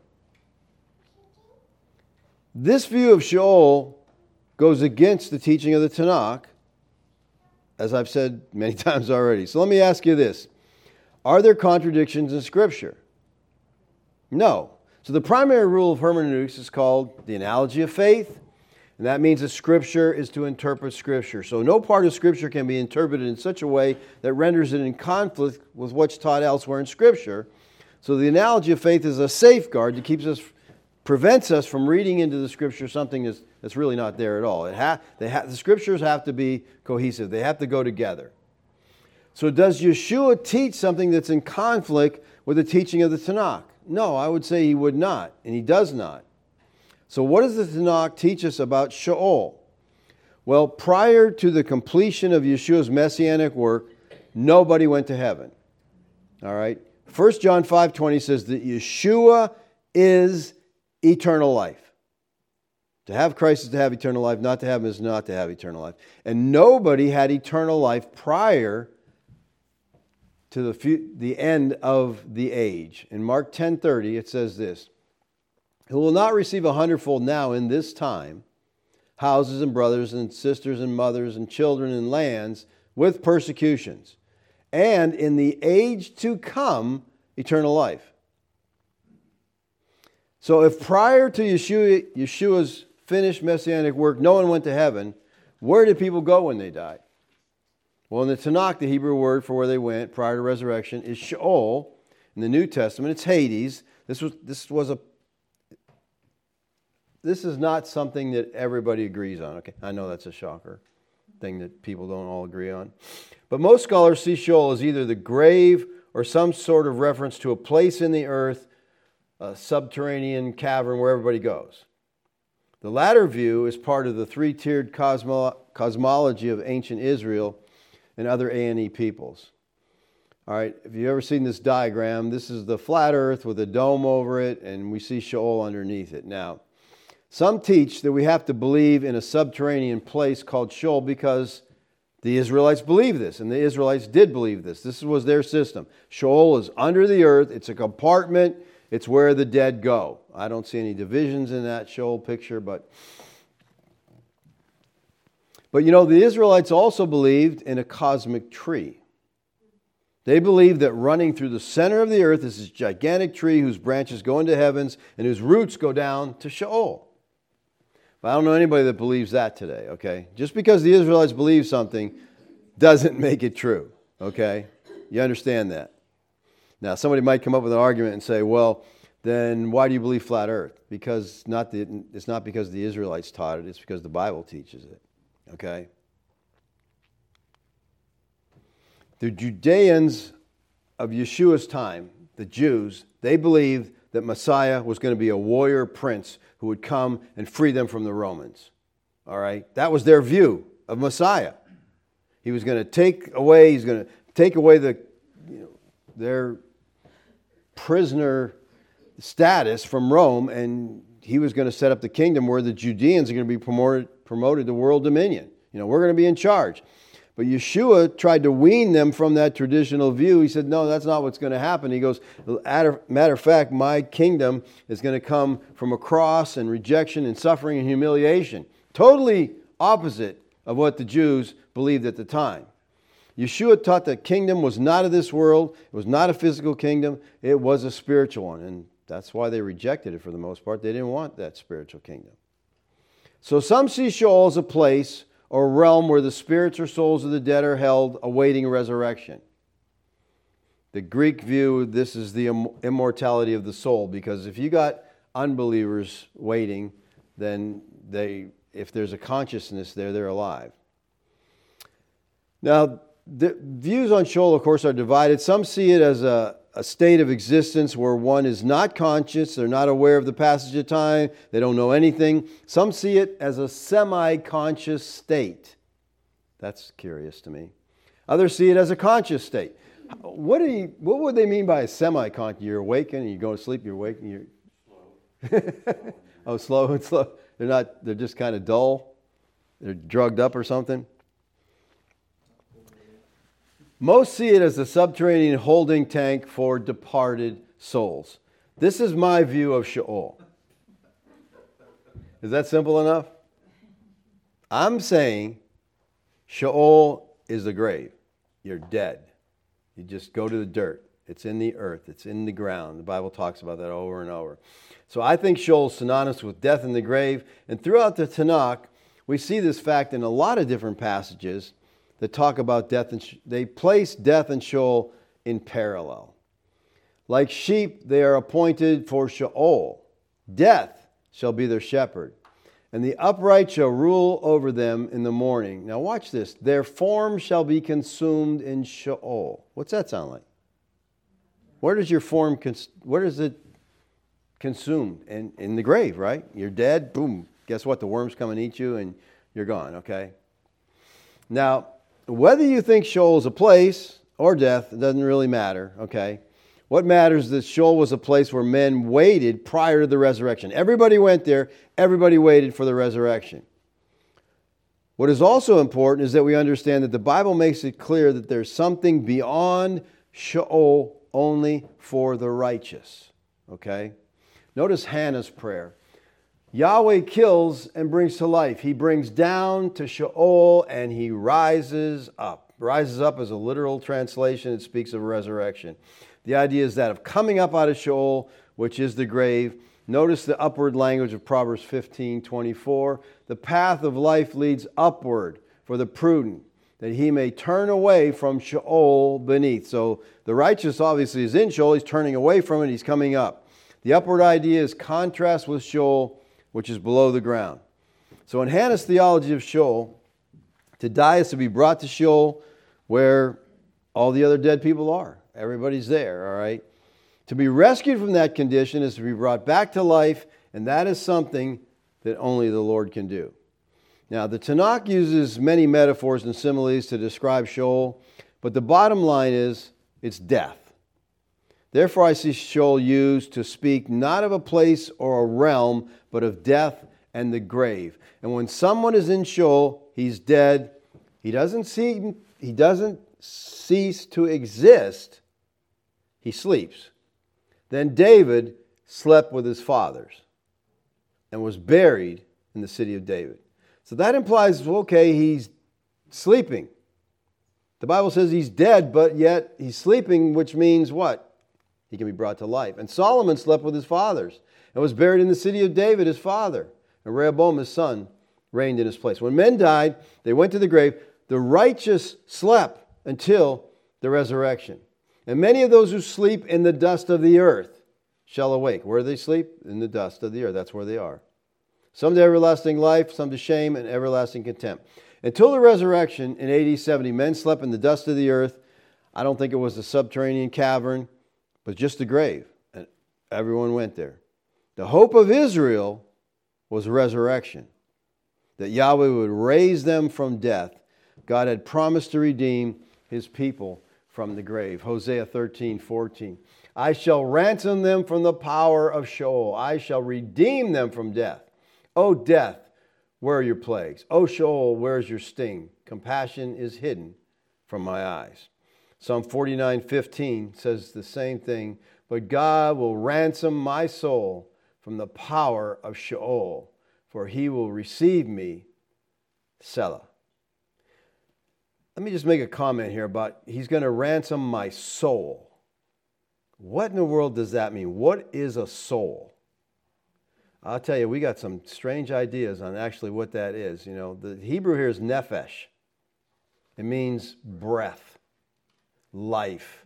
Speaker 2: This view of Sheol goes against the teaching of the Tanakh, as I've said many times already. So let me ask you this. Are there contradictions in Scripture? No. So the primary rule of hermeneutics is called the analogy of faith, and that means that Scripture is to interpret Scripture. So no part of Scripture can be interpreted in such a way that renders it in conflict with what's taught elsewhere in Scripture. So the analogy of faith is a safeguard that keeps us, prevents us from reading into the Scripture something that's, that's really not there at all. It ha, they ha, the Scriptures have to be cohesive. They have to go together. So does Yeshua teach something that's in conflict with the teaching of the Tanakh? No, I would say he would not, and he does not. So what does the Tanakh teach us about Sheol? Well, prior to the completion of Yeshua's messianic work, nobody went to heaven. All right? First John five twenty says that Yeshua is eternal life. To have Christ is to have eternal life. Not to have him is not to have eternal life. And nobody had eternal life prior to the, few, the end of the age. In Mark ten thirty, it says this, who will not receive a hundredfold now in this time, houses and brothers and sisters and mothers and children and lands with persecutions, and in the age to come, eternal life. So if prior to Yeshua, Yeshua's finished messianic work, no one went to heaven, where did people go when they died? Well, in the Tanakh, the Hebrew word for where they went prior to resurrection is Sheol. In the New Testament, it's Hades. This was this was a this is not something that everybody agrees on. Okay, I know that's a shocker, thing that people don't all agree on. But most scholars see Sheol as either the grave or some sort of reference to a place in the earth, a subterranean cavern where everybody goes. The latter view is part of the three-tiered cosmo- cosmology of ancient Israel and other A and E peoples. All right, if you've ever seen this diagram, this is the flat earth with a dome over it, and we see Sheol underneath it. Now, some teach that we have to believe in a subterranean place called Sheol because the Israelites believe this, and the Israelites did believe this. This was their system. Sheol is under the earth. It's a compartment. It's where the dead go. I don't see any divisions in that Sheol picture, but... But you know, the Israelites also believed in a cosmic tree. They believed that running through the center of the earth is this gigantic tree whose branches go into heavens and whose roots go down to Sheol. But I don't know anybody that believes that today, okay? Just because the Israelites believe something doesn't make it true, okay? You understand that? Now, somebody might come up with an argument and say, well, then why do you believe flat earth? Because not the, it's not because the Israelites taught it, it's because the Bible teaches it, okay? The Judeans of Yeshua's time, the Jews, they believed that Messiah was going to be a warrior prince who would come and free them from the Romans. All right? That was their view of Messiah. He was going to take away, he's going to take away the, you know, their prisoner status from Rome, and he was going to set up the kingdom where the Judeans are going to be promoted, promoted to world dominion. You know, we're going to be in charge. But Yeshua tried to wean them from that traditional view. He said, no, that's not what's going to happen. He goes, matter of fact, my kingdom is going to come from a cross and rejection and suffering and humiliation. Totally opposite of what the Jews believed at the time. Yeshua taught that kingdom was not of this world. It was not a physical kingdom. It was a spiritual one. And that's why they rejected it for the most part. They didn't want that spiritual kingdom. So some see Sheol as a place or realm where the spirits or souls of the dead are held awaiting resurrection. The Greek view, this is the immortality of the soul, because if you got unbelievers waiting, then they, if there's a consciousness there, they're alive. Now, the views on Sheol, of course, are divided. Some see it as a, a state of existence where one is not conscious, they're not aware of the passage of time, they don't know anything. Some see it as a semi-conscious state. That's curious to me. Others see it as a conscious state. What do you, what would they mean by a semi-conscious? You're awake and you go to sleep, you're awake and you're... Slow. Oh, slow and slow. They're not, they're just kind of dull. They're drugged up or something. Most see it as a subterranean holding tank for departed souls. This is my view of Sheol. Is that simple enough? I'm saying Sheol is the grave. You're dead. You just go to the dirt. It's in the earth. It's in the ground. The Bible talks about that over and over. So I think Sheol is synonymous with death in the grave. And throughout the Tanakh, we see this fact in a lot of different passages that talk about death, and sh- they place death and Sheol in parallel. Like sheep, they are appointed for Sheol. Death shall be their shepherd, and the upright shall rule over them in the morning. Now watch this. Their form shall be consumed in Sheol. What's that sound like? Where does your form, cons- where does it consume? In, in the grave, right? You're dead, boom. Guess what? The worms come and eat you and you're gone, okay? Now, whether you think Sheol is a place or death, it doesn't really matter, okay? What matters is that Sheol was a place where men waited prior to the resurrection. Everybody went there. Everybody waited for the resurrection. What is also important is that we understand that the Bible makes it clear that there's something beyond Sheol only for the righteous, okay? Notice Hannah's prayer. Yahweh kills and brings to life. He brings down to Sheol and he rises up. Rises up is a literal translation. It speaks of resurrection. The idea is that of coming up out of Sheol, which is the grave. Notice the upward language of Proverbs fifteen twenty-four. The path of life leads upward for the prudent, that he may turn away from Sheol beneath. So the righteous obviously is in Sheol. He's turning away from it. He's coming up. The upward idea is contrast with Sheol, which is below the ground. So in Hannah's theology of Sheol, to die is to be brought to Sheol where all the other dead people are. Everybody's there, all right? To be rescued from that condition is to be brought back to life, and that is something that only the Lord can do. Now, the Tanakh uses many metaphors and similes to describe Sheol, but the bottom line is it's death. Therefore, I see Sheol used to speak not of a place or a realm, but of death and the grave. And when someone is in Sheol, he's dead. He doesn't see, he doesn't cease to exist. He sleeps. Then David slept with his fathers and was buried in the city of David. So that implies, okay, he's sleeping. The Bible says he's dead, but yet he's sleeping, which means what? He can be brought to life. And Solomon slept with his fathers and was buried in the city of David, his father. And Rehoboam, his son, reigned in his place. When men died, they went to the grave. The righteous slept until the resurrection. And many of those who sleep in the dust of the earth shall awake. Where do they sleep? In the dust of the earth. That's where they are. Some to everlasting life, some to shame and everlasting contempt. Until the resurrection in A D seventy, men slept in the dust of the earth. I don't think it was a subterranean cavern, but just the grave. And everyone went there. The hope of Israel was resurrection, that Yahweh would raise them from death. God had promised to redeem his people from the grave. Hosea thirteen fourteen. I shall ransom them from the power of Sheol. I shall redeem them from death. O death, where are your plagues? O Sheol, where is your sting? Compassion is hidden from my eyes. Psalm forty-nine fifteen says the same thing. But God will ransom my soul from the power of Sheol, for he will receive me, Selah. Let me just make a comment here about he's going to ransom my soul. What in the world does that mean? What is a soul? I'll tell you, we got some strange ideas on actually what that is. You know, the Hebrew here is nephesh. It means breath, life.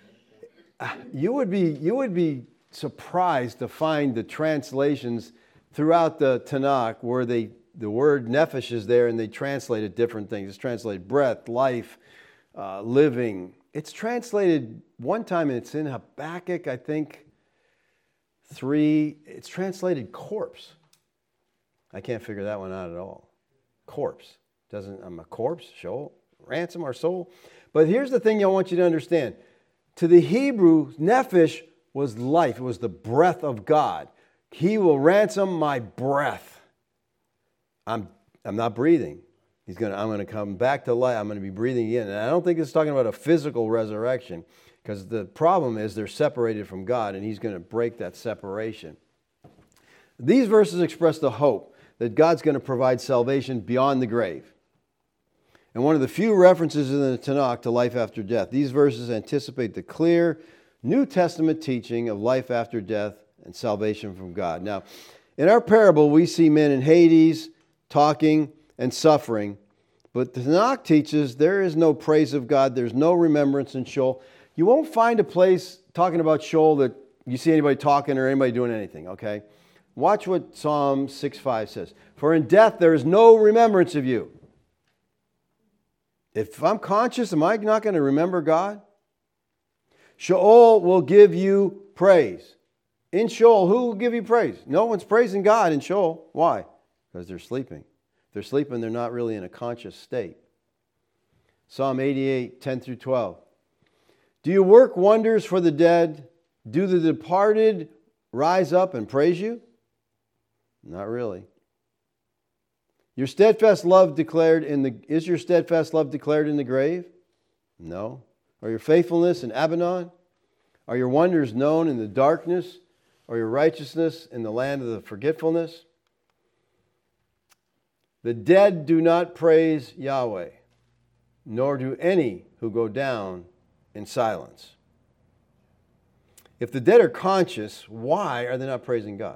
Speaker 2: You would be, you would be surprised to find the translations throughout the Tanakh where they the word nephesh is there and they translate it different things. It's translated breath, life, uh, living. It's translated one time, and it's in Habakkuk, I think, three. It's translated corpse. I can't figure that one out at all. Corpse. Doesn't, I'm a corpse, Sheol, ransom our soul. But here's the thing I want you to understand. To the Hebrew, nephesh was life. It was the breath of God. He will ransom my breath. I'm I'm not breathing. He's gonna. I'm going to come back to life. I'm going to be breathing again. And I don't think it's talking about a physical resurrection, because the problem is they're separated from God, and He's going to break that separation. These verses express the hope that God's going to provide salvation beyond the grave. And one of the few references in the Tanakh to life after death. These verses anticipate the clear New Testament teaching of life after death and salvation from God. Now, in our parable, we see men in Hades talking and suffering, but the Tanakh teaches there is no praise of God, there's no remembrance in Sheol. You won't find a place talking about Sheol that you see anybody talking or anybody doing anything, okay? Watch what Psalm six five says. For in death there is no remembrance of you. If I'm conscious, am I not going to remember God? Sheol will give you praise. In Sheol, who will give you praise? No one's praising God in Sheol. Why? Because they're sleeping. If they're sleeping, they're not really in a conscious state. Psalm eighty-eight, ten through twelve. Do you work wonders for the dead? Do the departed rise up and praise you? Not really. Your steadfast love declared in the is your steadfast love declared in the grave? No. Are your faithfulness in Abaddon? Are your wonders known in the darkness? Or your righteousness in the land of the forgetfulness? The dead do not praise Yahweh, nor do any who go down in silence. If the dead are conscious, why are they not praising God?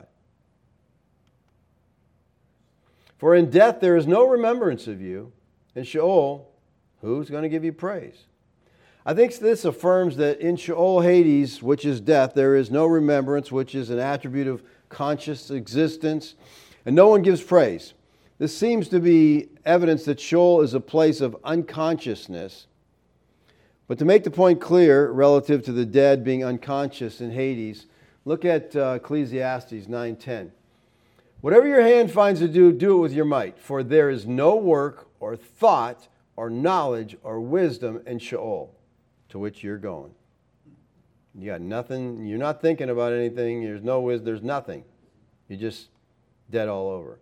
Speaker 2: For in death there is no remembrance of you. In Sheol, who's going to give you praise? I think this affirms that in Sheol, Hades, which is death, there is no remembrance, which is an attribute of conscious existence, and no one gives praise. This seems to be evidence that Sheol is a place of unconsciousness. But to make the point clear relative to the dead being unconscious in Hades, look at uh, Ecclesiastes nine ten. Whatever your hand finds to do, do it with your might, for there is no work or thought or knowledge or wisdom in Sheol, to which you're going. You got nothing, you're not thinking about anything, there's no wisdom, there's nothing. You're just dead all over.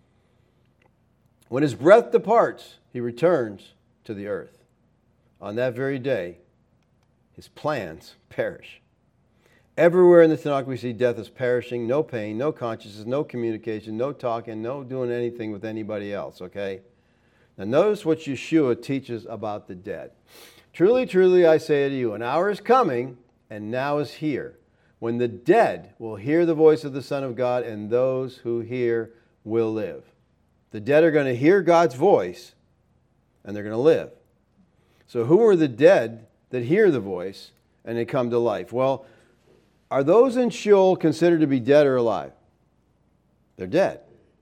Speaker 2: When his breath departs, he returns to the earth. On that very day, his plans perish. Everywhere in the Tanakh we see death is perishing, no pain, no consciousness, no communication, no talking, no doing anything with anybody else, okay? Now notice what Yeshua teaches about the dead. Truly, truly, I say to you, an hour is coming, and now is here, when the dead will hear the voice of the Son of God, and those who hear will live. The dead are going to hear God's voice, and they're going to live. So who are the dead that hear the voice, and they come to life? Well, are those in Sheol considered to be dead or alive? They're dead.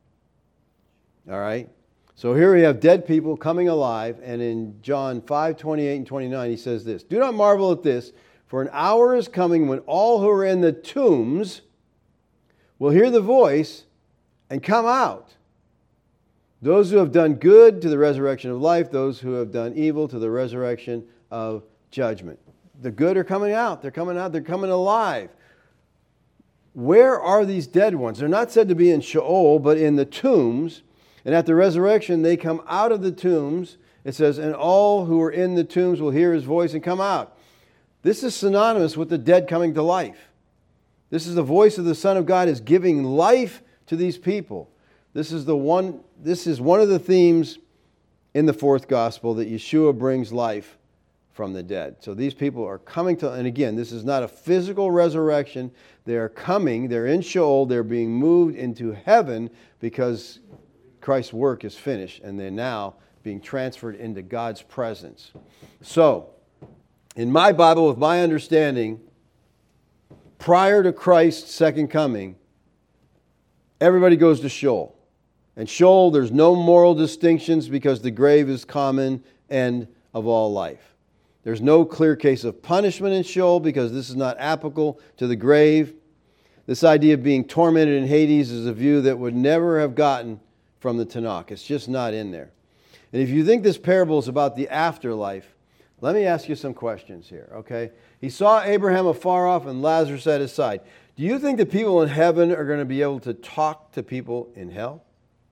Speaker 2: All right? So here we have dead people coming alive, and in John five, twenty-eight and twenty-nine, he says this, do not marvel at this, for an hour is coming when all who are in the tombs will hear the voice and come out. Those who have done good to the resurrection of life, those who have done evil to the resurrection of judgment. The good are coming out. They're coming out. They're coming alive. Where are these dead ones? They're not said to be in Sheol, but in the tombs. And at the resurrection, they come out of the tombs. It says, and all who are in the tombs will hear his voice and come out. This is synonymous with the dead coming to life. This is the voice of the Son of God is giving life to these people. This is the one. This is one of the themes in the fourth gospel, that Yeshua brings life from the dead. So these people are coming to, and again, this is not a physical resurrection. They are coming, they're in Sheol, they're being moved into heaven because Christ's work is finished, and they're now being transferred into God's presence. So, in my Bible, with my understanding, prior to Christ's second coming, everybody goes to Sheol. And Sheol, there's no moral distinctions because the grave is common end of all life. There's no clear case of punishment in Sheol because this is not applicable to the grave. This idea of being tormented in Hades is a view that would never have gotten from the Tanakh. It's just not in there. And if you think this parable is about the afterlife, let me ask you some questions here, okay? He saw Abraham afar off and Lazarus at his side. Do you think the people in heaven are going to be able to talk to people in hell?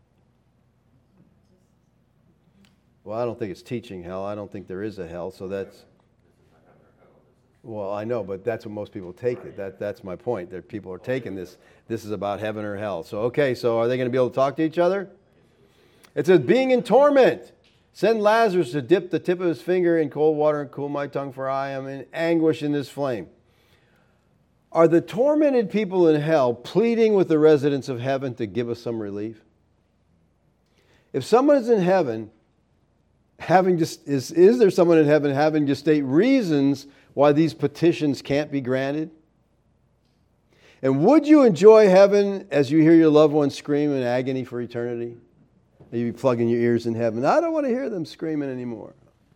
Speaker 2: Well, I don't think it's teaching hell. I don't think there is a hell, so that's... Well, I know, but that's what most people take it. That, that's my point. That people are taking this. This is about heaven or hell. So, okay, so are they going to be able to talk to each other? It says, being in torment. Send Lazarus to dip the tip of his finger in cold water and cool my tongue, for I am in anguish in this flame. Are the tormented people in hell pleading with the residents of heaven to give us some relief? If someone is in heaven, having just, is, is there someone in heaven having to state reasons why these petitions can't be granted? And would you enjoy heaven as you hear your loved ones scream in agony for eternity? You'd be plugging your ears in heaven. I don't want to hear them screaming anymore.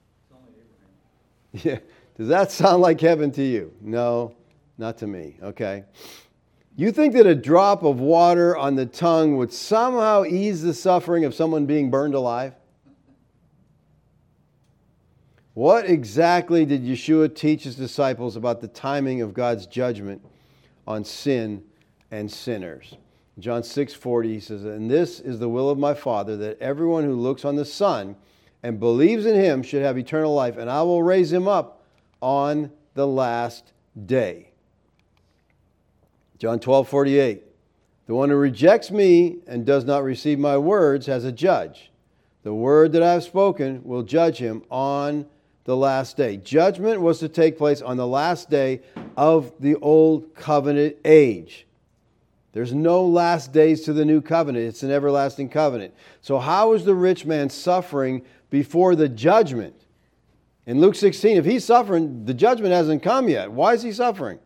Speaker 2: Yeah. Does that sound like heaven to you? No, not to me. Okay. You think that a drop of water on the tongue would somehow ease the suffering of someone being burned alive? What exactly did Yeshua teach his disciples about the timing of God's judgment on sin and sinners? John six forty, he says, and this is the will of my Father, that everyone who looks on the Son and believes in him should have eternal life, and I will raise him up on the last day. John twelve forty-eight, the one who rejects me and does not receive my words has a judge. The word that I have spoken will judge him on the last day. Judgment was to take place on the last day of the old covenant age. There's no last days to the new covenant. It's an everlasting covenant. So how is the rich man suffering before the judgment? In Luke sixteen, if he's suffering, the judgment hasn't come yet. Why is he suffering?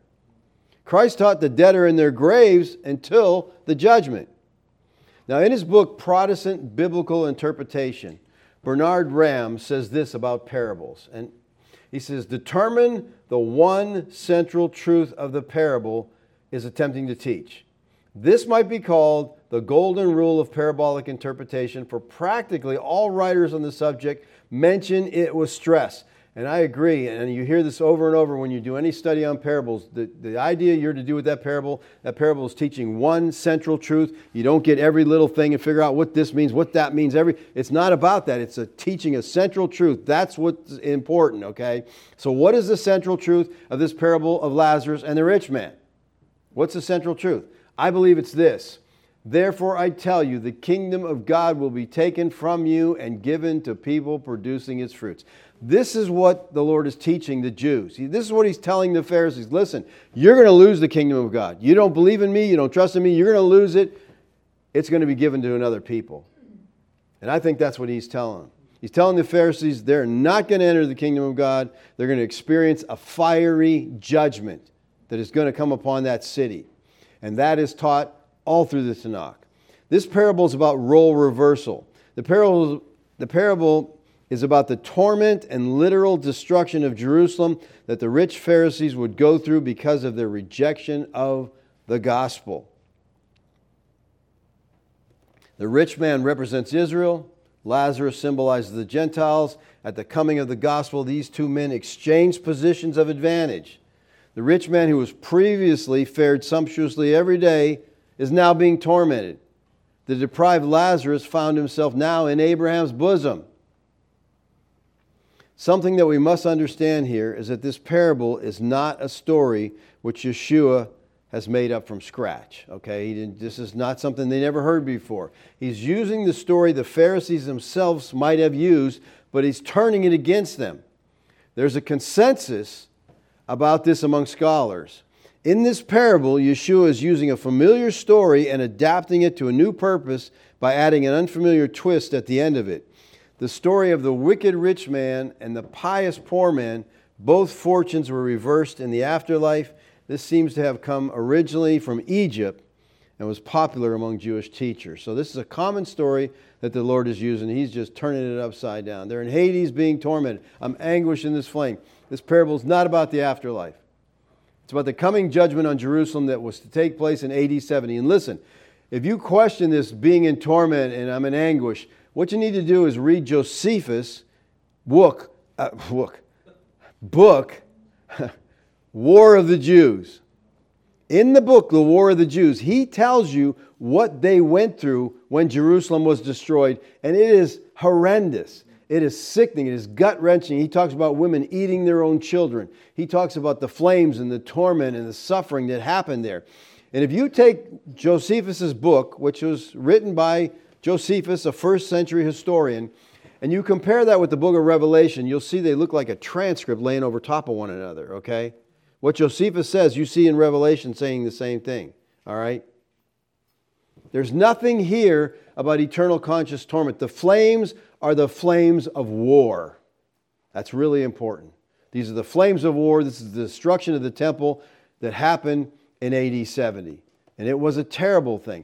Speaker 2: Christ taught the dead are in their graves until the judgment. Now, in his book, Protestant Biblical Interpretation, Bernard Ram says this about parables. And he says, determine the one central truth of the parable is attempting to teach. This might be called the golden rule of parabolic interpretation, for practically all writers on the subject mention it with stress. And I agree, and you hear this over and over when you do any study on parables. The, the idea you're to do with that parable, that parable is teaching one central truth. You don't get every little thing and figure out what this means, what that means. Every It's not about that. It's a teaching a central truth. That's what's important, okay? So what is the central truth of this parable of Lazarus and the rich man? What's the central truth? I believe it's this. Therefore I tell you, the kingdom of God will be taken from you and given to people producing its fruits. This is what the Lord is teaching the Jews. This is what he's telling the Pharisees. Listen, you're going to lose the kingdom of God. You don't believe in me, you don't trust in me, you're going to lose it. It's going to be given to another people. And I think that's what he's telling them. He's telling the Pharisees they're not going to enter the kingdom of God. They're going to experience a fiery judgment that is going to come upon that city. And that is taught all through the Tanakh. This parable is about role reversal. The parable, the parable is about the torment and literal destruction of Jerusalem that the rich Pharisees would go through because of their rejection of the gospel. The rich man represents Israel. Lazarus symbolizes the Gentiles. At the coming of the gospel, these two men exchange positions of advantage. The rich man who was previously fared sumptuously every day is now being tormented. The deprived Lazarus found himself now in Abraham's bosom. Something that we must understand here is that this parable is not a story which Yeshua has made up from scratch. Okay, he didn't, this is not something they never heard before. He's using the story the Pharisees themselves might have used, but he's turning it against them. There's a consensus about this among scholars. In this parable, Yeshua is using a familiar story and adapting it to a new purpose by adding an unfamiliar twist at the end of it. The story of the wicked rich man and the pious poor man, both fortunes were reversed in the afterlife. This seems to have come originally from Egypt and was popular among Jewish teachers. So this is a common story that the Lord is using. He's just turning it upside down. They're in Hades being tormented. I'm anguished in this flame. This parable is not about the afterlife. It's about the coming judgment on Jerusalem that was to take place in A D seventy. And listen, if you question this being in torment and I'm in anguish, what you need to do is read Josephus' book, uh, book, book War of the Jews. In the book, The War of the Jews, he tells you what they went through when Jerusalem was destroyed, and it is horrendous. It is sickening. It is gut-wrenching. He talks about women eating their own children. He talks about the flames and the torment and the suffering that happened there. And if you take Josephus' book, which was written by Josephus, a first century historian, and you compare that with the book of Revelation, you'll see they look like a transcript laying over top of one another, okay? What Josephus says, you see in Revelation saying the same thing, all right? There's nothing here about eternal conscious torment. The flames are the flames of war. That's really important. These are the flames of war. This is the destruction of the temple that happened in A D seventy. And it was a terrible thing.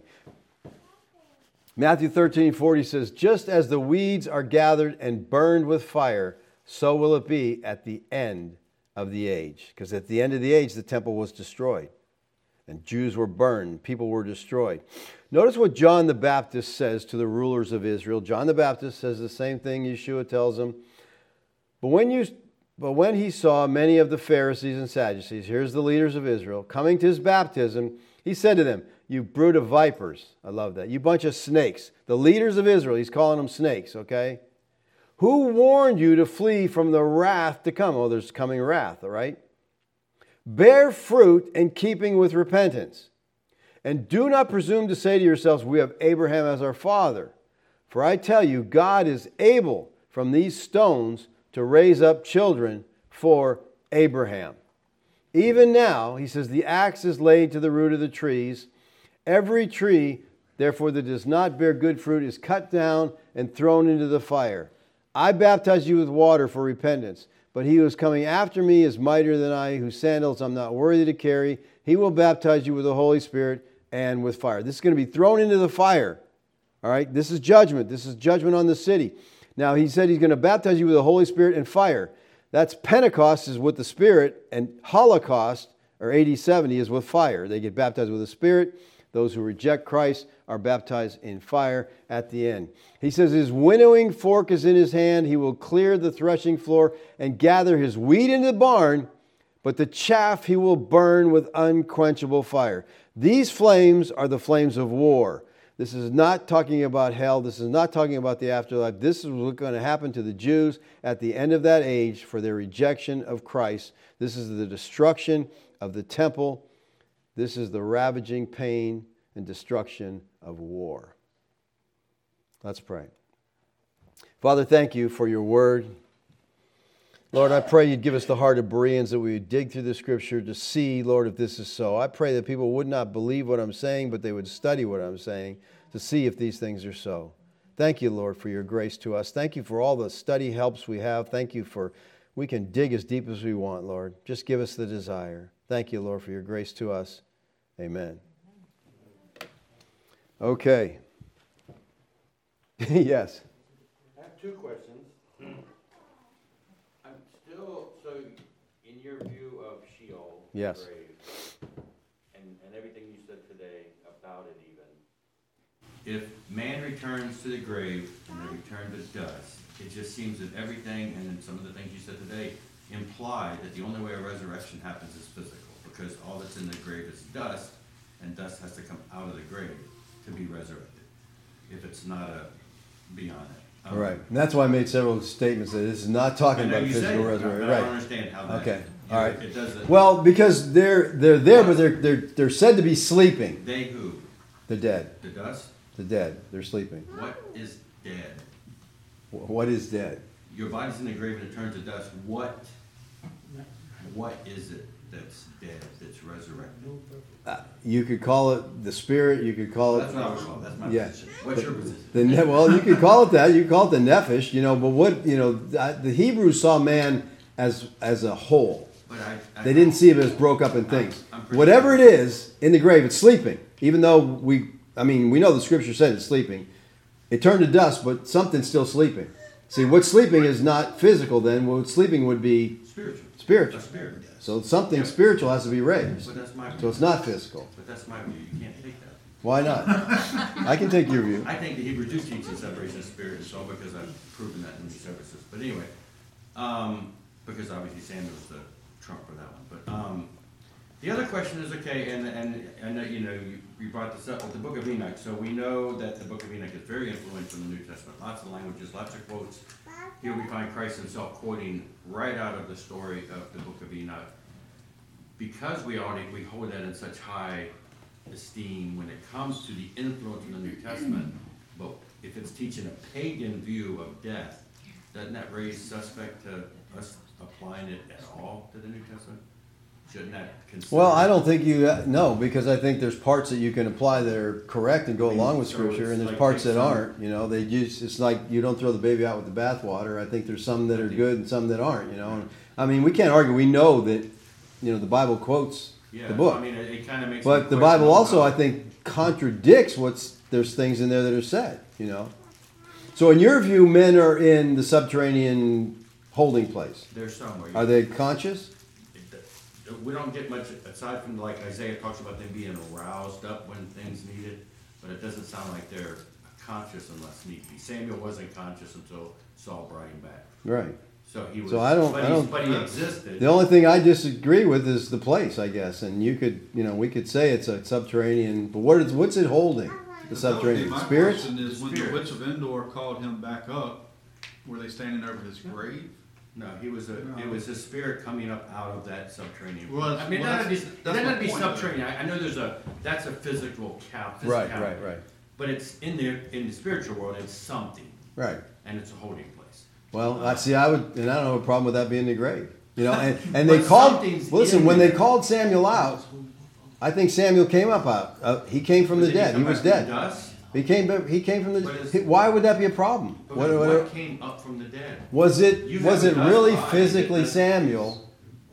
Speaker 2: Matthew thirteen forty says, just as the weeds are gathered and burned with fire, so will it be at the end of the age. Because at the end of the age, the temple was destroyed. And Jews were burned. People were destroyed. Notice what John the Baptist says to the rulers of Israel. John the Baptist says the same thing Yeshua tells them. But when you, but when he saw many of the Pharisees and Sadducees, here's the leaders of Israel, coming to his baptism, he said to them, you brood of vipers. I love that. You bunch of snakes. The leaders of Israel, he's calling them snakes, okay? Who warned you to flee from the wrath to come? Oh, there's coming wrath, all right? Bear fruit in keeping with repentance. And do not presume to say to yourselves, we have Abraham as our father. For I tell you, God is able from these stones to raise up children for Abraham. Even now, he says, the axe is laid to the root of the trees. Every tree, therefore, that does not bear good fruit is cut down and thrown into the fire. I baptize you with water for repentance, but he who is coming after me is mightier than I, whose sandals I'm not worthy to carry. He will baptize you with the Holy Spirit and with fire. This is going to be thrown into the fire. All right, this is judgment. This is judgment on the city. Now, he said he's going to baptize you with the Holy Spirit and fire. That's Pentecost is with the Spirit, and Holocaust, or A D seventy, is with fire. They get baptized with the Spirit. Those who reject Christ are baptized in fire at the end. He says his winnowing fork is in his hand. He will clear the threshing floor and gather his wheat into the barn, but the chaff he will burn with unquenchable fire. These flames are the flames of war. This is not talking about hell. This is not talking about the afterlife. This is what's going to happen to the Jews at the end of that age for their rejection of Christ. This is the destruction of the temple. This is the ravaging pain and destruction of war. Let's pray. Father, thank you for your word. Lord, I pray you'd give us the heart of Bereans, that we would dig through the Scripture to see, Lord, if this is so. I pray that people would not believe what I'm saying, but they would study what I'm saying to see if these things are so. Thank you, Lord, for your grace to us. Thank you for all the study helps we have. Thank you for we can dig as deep as we want, Lord. Just give us the desire. Thank you, Lord, for your grace to us. Amen. Okay. Yes.
Speaker 1: I have two questions. I'm still, so in your view of Sheol,
Speaker 2: yes.
Speaker 1: the grave, and, and everything you said today about it even, if man returns to the grave and they return to dust, it just seems that everything, and then some of the things you said today, imply that the only way a resurrection happens is physical, because all that's in the grave is dust, and dust has to come out of the grave to be resurrected, if it's not a beyond it. Um,
Speaker 2: right. And that's why I made several statements that this is not talking about physical resurrection.
Speaker 1: Right. I don't understand how that.
Speaker 2: Okay.
Speaker 1: All
Speaker 2: All
Speaker 1: right.
Speaker 2: right.
Speaker 1: It doesn't.
Speaker 2: Well, because they're they're there, but they're they're they're said to be sleeping.
Speaker 1: They who?
Speaker 2: The dead.
Speaker 1: The dust.
Speaker 2: The dead. They're sleeping.
Speaker 1: What is dead?
Speaker 2: What is dead?
Speaker 1: Your body's in the grave and it turns to dust. What? What is it that's dead? That's resurrected?
Speaker 2: Uh, you could call it the spirit. You could call it.
Speaker 1: That's what I would call it. That's my
Speaker 2: yeah.
Speaker 1: position. What's your position?
Speaker 2: The ne- well, you could call it that. You could call it the nephesh. You know, but what you know, the, the Hebrews saw man as as a whole.
Speaker 1: But I, I
Speaker 2: they didn't see him as broke up in things.
Speaker 1: I'm, I'm
Speaker 2: Whatever
Speaker 1: sure.
Speaker 2: it is in the grave, it's sleeping. even though we, I mean, we know the scripture said it's sleeping. It turned to dust, but something's still sleeping. See, what's sleeping is not physical then. What sleeping would be
Speaker 3: spiritual.
Speaker 2: Spiritual.
Speaker 3: Spirit.
Speaker 2: So something
Speaker 3: Yeah.
Speaker 2: spiritual has to be raised.
Speaker 3: But that's my view.
Speaker 2: So it's not physical.
Speaker 3: But that's my view. You can't take that.
Speaker 2: Why not? I can take your view.
Speaker 3: I think the Hebrews do teach the separation of spirit and soul because I've proven that in the services. But anyway, um, because obviously Samuel's the trump for that one. But um, the other question is, okay, and and and uh, you know, you, you brought this up with the Book of Enoch. So we know that the Book of Enoch is very influential in the New Testament. Lots of languages, lots of quotes. Here we find Christ himself quoting right out of the story of the Book of Enoch. Because we already we hold that in such high esteem when it comes to the influence in the New Testament, but if it's teaching a pagan view of death, doesn't that raise suspect to us applying it at all to the New Testament? Shouldn't that consider?
Speaker 2: Well, I don't think you uh, no, because I think there's parts that you can apply that are correct and go
Speaker 3: I mean,
Speaker 2: along with
Speaker 3: so
Speaker 2: Scripture,
Speaker 3: it's
Speaker 2: and there's
Speaker 3: like
Speaker 2: parts
Speaker 3: take
Speaker 2: that
Speaker 3: some-
Speaker 2: aren't. You know, they just it's like you don't throw the baby out with the bathwater. I think there's some that are good and some that aren't. You know, and, I mean, we can't argue. We know that you know the Bible quotes
Speaker 3: yeah,
Speaker 2: the book,
Speaker 3: I mean, it, it kind of makes.
Speaker 2: but
Speaker 3: me
Speaker 2: the
Speaker 3: question
Speaker 2: Bible also,
Speaker 3: about-
Speaker 2: I think, contradicts what's there's things in there that are said. You know, so in your view, men are in the subterranean holding place.
Speaker 3: There's somewhere.
Speaker 2: Are they conscious?
Speaker 3: We don't get much aside from like Isaiah talks about them being aroused up when things needed, but it doesn't sound like they're conscious unless need be. Samuel wasn't conscious until Saul brought him back,
Speaker 2: Right.
Speaker 3: so he was.
Speaker 2: So I don't-
Speaker 3: But,
Speaker 2: I
Speaker 3: he's-
Speaker 2: don't-
Speaker 3: but he existed.
Speaker 2: The only thing I disagree with is the place, I guess. And you could, you know, we could say it's a subterranean, but what is what's it holding? The subterranean
Speaker 4: My
Speaker 2: spirits?
Speaker 4: question is, when the
Speaker 3: Spirits.
Speaker 4: witch of Endor called him back up, were they standing over his grave?
Speaker 3: No, he was a.
Speaker 4: No.
Speaker 3: It was his spirit coming up out of that subterranean.
Speaker 4: Well, that's-
Speaker 3: I mean,
Speaker 4: well,
Speaker 3: that would be.
Speaker 4: that's-
Speaker 3: That
Speaker 4: that's
Speaker 3: would
Speaker 4: my
Speaker 3: be
Speaker 4: point,
Speaker 3: subterranean. I, I know there's a. That's a physical count.
Speaker 2: Right, right, right,
Speaker 3: But it's in the in the spiritual world. It's something,
Speaker 2: right.
Speaker 3: and it's a holding place.
Speaker 2: Well, I see. I would, and I don't have a problem with that being the grave. You know, and, and they
Speaker 3: But
Speaker 2: called.
Speaker 3: something's
Speaker 2: Listen,
Speaker 3: in
Speaker 2: when they
Speaker 3: there.
Speaker 2: called Samuel out, I think Samuel came up out. Uh, he came from the
Speaker 3: Did he
Speaker 2: dead.
Speaker 3: come
Speaker 2: He was
Speaker 3: back from
Speaker 2: dead.
Speaker 3: the dust?
Speaker 2: He came. He came from the.
Speaker 3: But is-
Speaker 2: he- why would that be a problem?
Speaker 3: But
Speaker 2: What-
Speaker 3: what,
Speaker 2: what-
Speaker 3: came up from the dead?
Speaker 2: was it?
Speaker 3: You
Speaker 2: Was it
Speaker 3: haven't
Speaker 2: really
Speaker 3: done-
Speaker 2: physically
Speaker 3: I-
Speaker 2: Samuel?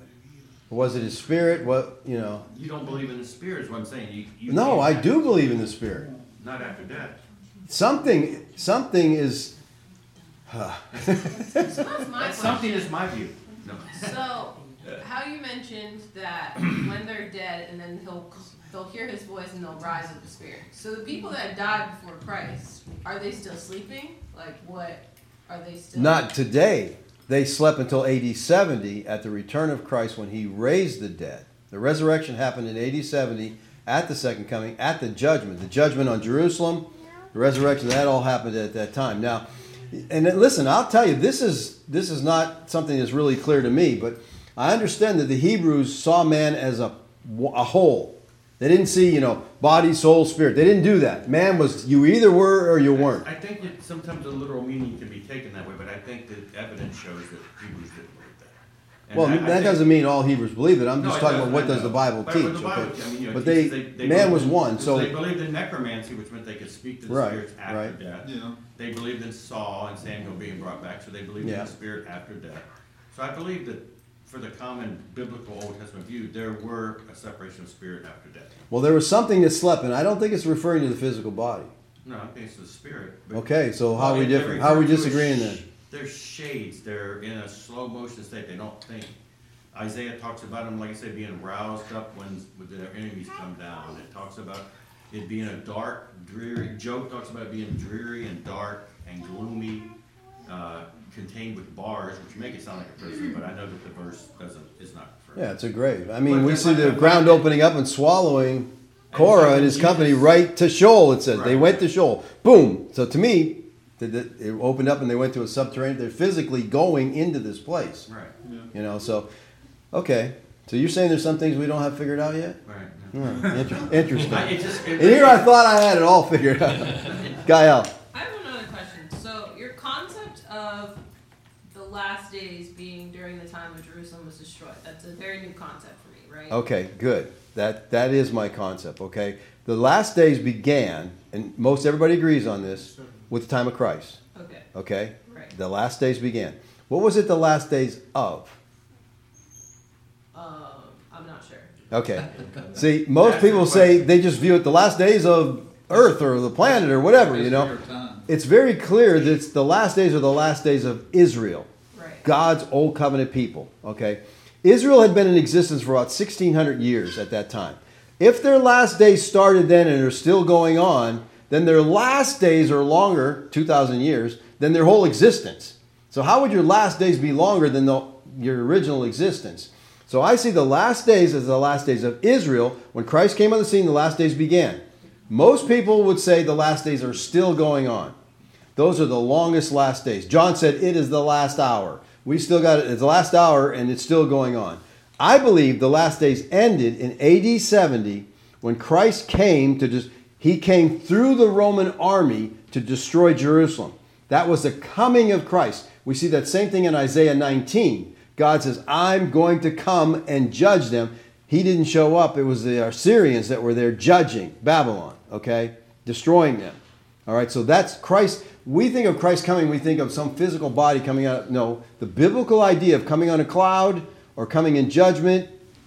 Speaker 2: Or was it his spirit? What you know?
Speaker 3: You don't believe in the spirit, is what I'm saying. You, you
Speaker 2: No,
Speaker 3: can't
Speaker 2: I
Speaker 3: have-
Speaker 2: do believe in the spirit.
Speaker 3: Not after death.
Speaker 2: Something. Something is.
Speaker 5: So that's my
Speaker 3: That
Speaker 5: question.
Speaker 3: something is my view. No.
Speaker 5: So, how you mentioned that when they're dead, and then he'll they'll hear his voice and they'll rise with the spirit. So the people that died before Christ, are they still sleeping? Like what? Are they still?
Speaker 2: Not today. They slept until A D seventy at the return of Christ when he raised the dead. The resurrection happened in A D seventy at the second coming, at the judgment. The judgment on Jerusalem, the resurrection, that all happened at that time. Now, and then, listen, I'll tell you, this is this is not something that's really clear to me, but I understand that the Hebrews saw man as a, a whole. They didn't see, you know, body, soul, spirit. They didn't do that. Man was, you either were or you weren't.
Speaker 3: I think that sometimes the literal meaning can be taken that way, but I think that evidence shows that Hebrews didn't believe that. And
Speaker 2: Well,
Speaker 3: I- I
Speaker 2: that
Speaker 3: think-
Speaker 2: doesn't mean all Hebrews believe it. I'm
Speaker 3: No,
Speaker 2: just
Speaker 3: it
Speaker 2: talking
Speaker 3: doesn't,
Speaker 2: about what
Speaker 3: I
Speaker 2: does
Speaker 3: know.
Speaker 2: the Bible
Speaker 3: But
Speaker 2: teach.
Speaker 3: with the Bible,
Speaker 2: okay?
Speaker 3: I mean, you know,
Speaker 2: But
Speaker 3: it
Speaker 2: they,
Speaker 3: teaches they
Speaker 2: man
Speaker 3: believed
Speaker 2: was
Speaker 3: in-
Speaker 2: one. So
Speaker 3: they believed in necromancy, which meant they could speak to the
Speaker 2: Right,
Speaker 3: spirits after
Speaker 2: right.
Speaker 3: death.
Speaker 4: Yeah.
Speaker 3: They believed in Saul and Samuel being brought back, so they believed
Speaker 2: Yeah.
Speaker 3: in the spirit after death. So I believe that for the common biblical Old Testament view, there were a separation of spirit after death.
Speaker 2: well, there was something that slept, and I don't think it's referring to the physical body.
Speaker 3: No, I think it's the spirit. but-
Speaker 2: Okay, so how are we
Speaker 3: Well, they're
Speaker 2: different? How are we
Speaker 3: referred to as
Speaker 2: disagreeing
Speaker 3: sh-
Speaker 2: then?
Speaker 3: They're shades. They're in a slow motion state. They don't think. Isaiah talks about them, like I said, being roused up when, when their enemies come down. It talks about it being a dark, dreary. Job talks about it being dreary and dark and gloomy, uh, contained with bars, which make it sound like a prison. But I know that the verse doesn't is not. Referring.
Speaker 2: Yeah, it's a grave. I mean,
Speaker 3: But
Speaker 2: we
Speaker 3: the-
Speaker 2: see
Speaker 3: but
Speaker 2: the
Speaker 3: the-
Speaker 2: ground opening up and swallowing Korah and his
Speaker 3: something
Speaker 2: company
Speaker 3: Jesus-
Speaker 2: right to Sheol, it says. They
Speaker 3: Right.
Speaker 2: went to Sheol. Boom. So to me, the- the- it opened up and they went to a subterranean. They're physically going into this place.
Speaker 3: Right.
Speaker 4: Yeah.
Speaker 2: You know, so, okay. So you're saying there's some things we don't have figured out yet?
Speaker 3: Right.
Speaker 2: Hmm, inter- interesting.
Speaker 3: I, it just, it
Speaker 2: And here I thought I had it all figured out. Gael.
Speaker 5: I have another question. So your concept of the last days being during the time when Jerusalem was destroyed—that's a very new concept for me, right?
Speaker 2: Okay, good. That that is my concept. Okay, the last days began, and most everybody agrees on this, with the time of Christ.
Speaker 5: Okay.
Speaker 2: Okay,
Speaker 5: Right.
Speaker 2: the last days began. What was it? The last days of?
Speaker 5: Um, I'm not sure.
Speaker 2: Okay. See, most
Speaker 3: That's the
Speaker 2: people say
Speaker 3: question.
Speaker 2: they just view it the last days of Earth or the planet or whatever, you know. It's very clear that it's the last days are the last days of Israel,
Speaker 5: Right.
Speaker 2: God's old covenant people, okay? Israel had been in existence for about sixteen hundred years at that time. If their last days started then and are still going on, then their last days are longer, two thousand years, than their whole existence. So how would your last days be longer than the, your original existence? So I see the last days as the last days of Israel. When Christ came on the scene, the last days began. Most people would say the last days are still going on. Those are the longest last days. John said it is the last hour. We still got it. It's the last hour and it's still going on. I believe the last days ended in A D seventy when Christ came to just, he came through the Roman army to destroy Jerusalem. That was the coming of Christ. We see that same thing in Isaiah nineteen. God says, I'm going to come and judge them. He didn't show up. It was the Assyrians that were there judging Babylon, okay? Destroying them. All right, so that's Christ. We think of Christ coming, we think of some physical body coming out. No, the biblical idea of coming on a cloud or coming in judgment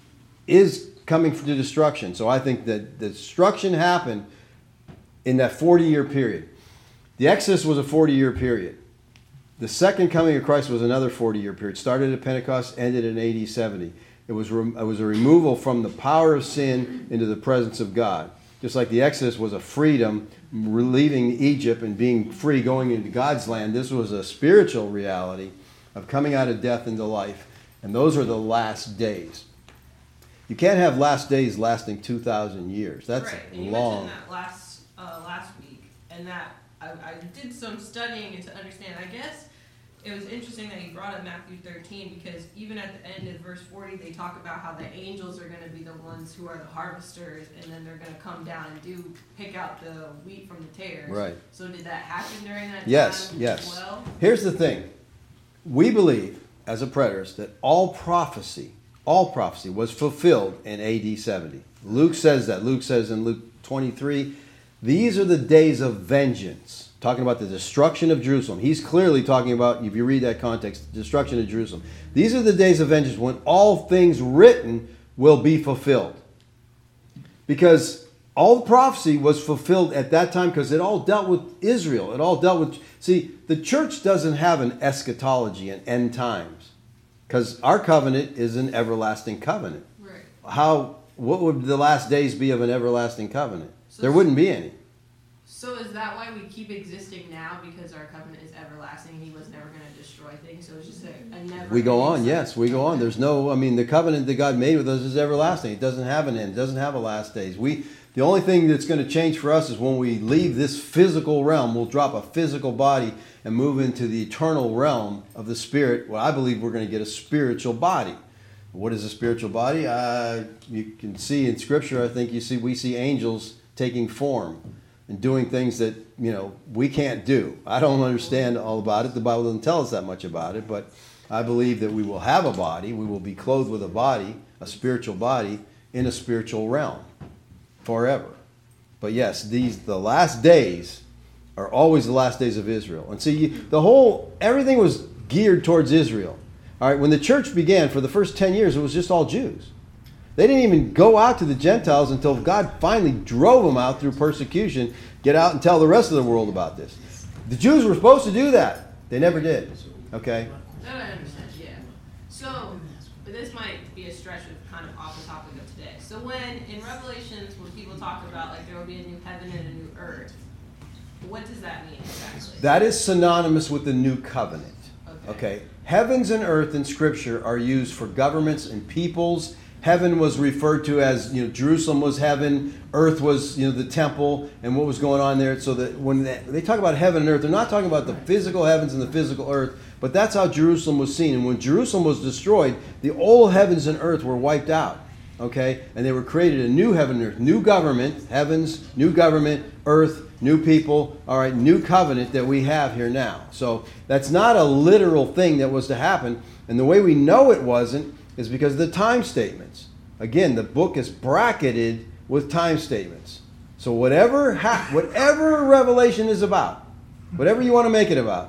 Speaker 2: is coming to destruction. So I think that the destruction happened in that forty-year period. The Exodus was a forty-year period. The second coming of Christ was another forty-year period. Started at Pentecost, ended in A D seventy. It was, it was a removal from the power of sin into the presence of God. Just like the Exodus was a freedom, leaving Egypt and being free, going into God's land, this was a spiritual reality of coming out of death into life. And those are the last days. You can't have last days lasting two thousand years. That's
Speaker 5: right. And you
Speaker 2: long.
Speaker 5: mentioned that last uh, last week, and that I, I did some studying to understand. I guess it was interesting that you brought up Matthew thirteen, because even at the end of verse forty, they talk about how the angels are going to be the ones who are the harvesters, and then they're going to come down and do pick out the wheat from the tares.
Speaker 2: Right.
Speaker 5: So did that happen during that
Speaker 2: Yes,
Speaker 5: time
Speaker 2: yes.
Speaker 5: as well?
Speaker 2: Here's the thing. We believe, as a preterist, that all prophecy, all prophecy was fulfilled in A D seventy. Luke says that. Luke says in Luke twenty-three, these are the days of vengeance. Talking about the destruction of Jerusalem. He's clearly talking about, if you read that context, the destruction of Jerusalem. These are the days of vengeance when all things written will be fulfilled. Because all the prophecy was fulfilled at that time because it all dealt with Israel. It all dealt with... See, the church doesn't have an eschatology and end times. Because our covenant is an everlasting covenant.
Speaker 5: Right.
Speaker 2: How? What would the last days be of an everlasting covenant?
Speaker 5: So
Speaker 2: There wouldn't be any.
Speaker 5: So is that why we keep existing now, because our covenant is everlasting? He was never going to destroy things, so it's just a, a never.
Speaker 2: We go on,
Speaker 5: ending
Speaker 2: yes, we go on. There's no, I mean, the covenant that God made with us is everlasting. It doesn't have an end. It doesn't have a last days. We, the only thing that's going to change for us is when we leave this physical realm. We'll drop a physical body and move into the eternal realm of the spirit. Well, I believe we're going to get a spiritual body. What is a spiritual body? Uh, you can see in Scripture, I think you see, we see angels taking form and doing things that, you know, we can't do. I don't understand all about it. The Bible doesn't tell us that much about it, but I believe that we will have a body. We will be clothed with a body, a spiritual body, in a spiritual realm forever. But yes, these the last days are always the last days of Israel. And see, the whole, everything was geared towards Israel. All right, when the church began, for the first ten years, it was just all Jews. They didn't even go out to the Gentiles until God finally drove them out through persecution. Get out and tell the rest of the world about this. The Jews were supposed to do that. They never did. Okay?
Speaker 5: That I understand, yeah. So, but this might be a stretch of kind of off the topic of today. So when, in Revelations, when people talk about, like, there will be a new heaven and a new earth, what does that mean exactly?
Speaker 2: That is synonymous with the new covenant.
Speaker 5: Okay.
Speaker 2: Okay? Heavens and earth in Scripture are used for governments and peoples. Heaven was referred to as, you know, Jerusalem was heaven, earth was, you know, the temple, and what was going on there. So that when they, they talk about heaven and earth, they're not talking about the physical heavens and the physical earth, but that's how Jerusalem was seen. And when Jerusalem was destroyed, the old heavens and earth were wiped out, okay? And they were created a new heaven and earth, new government, heavens, new government, earth, new people, all right, new covenant that we have here now. So that's not a literal thing that was to happen. And the way we know it wasn't is because of the time statements. Again, the book is bracketed with time statements. So whatever ha- whatever Revelation is about, whatever you want to make it about,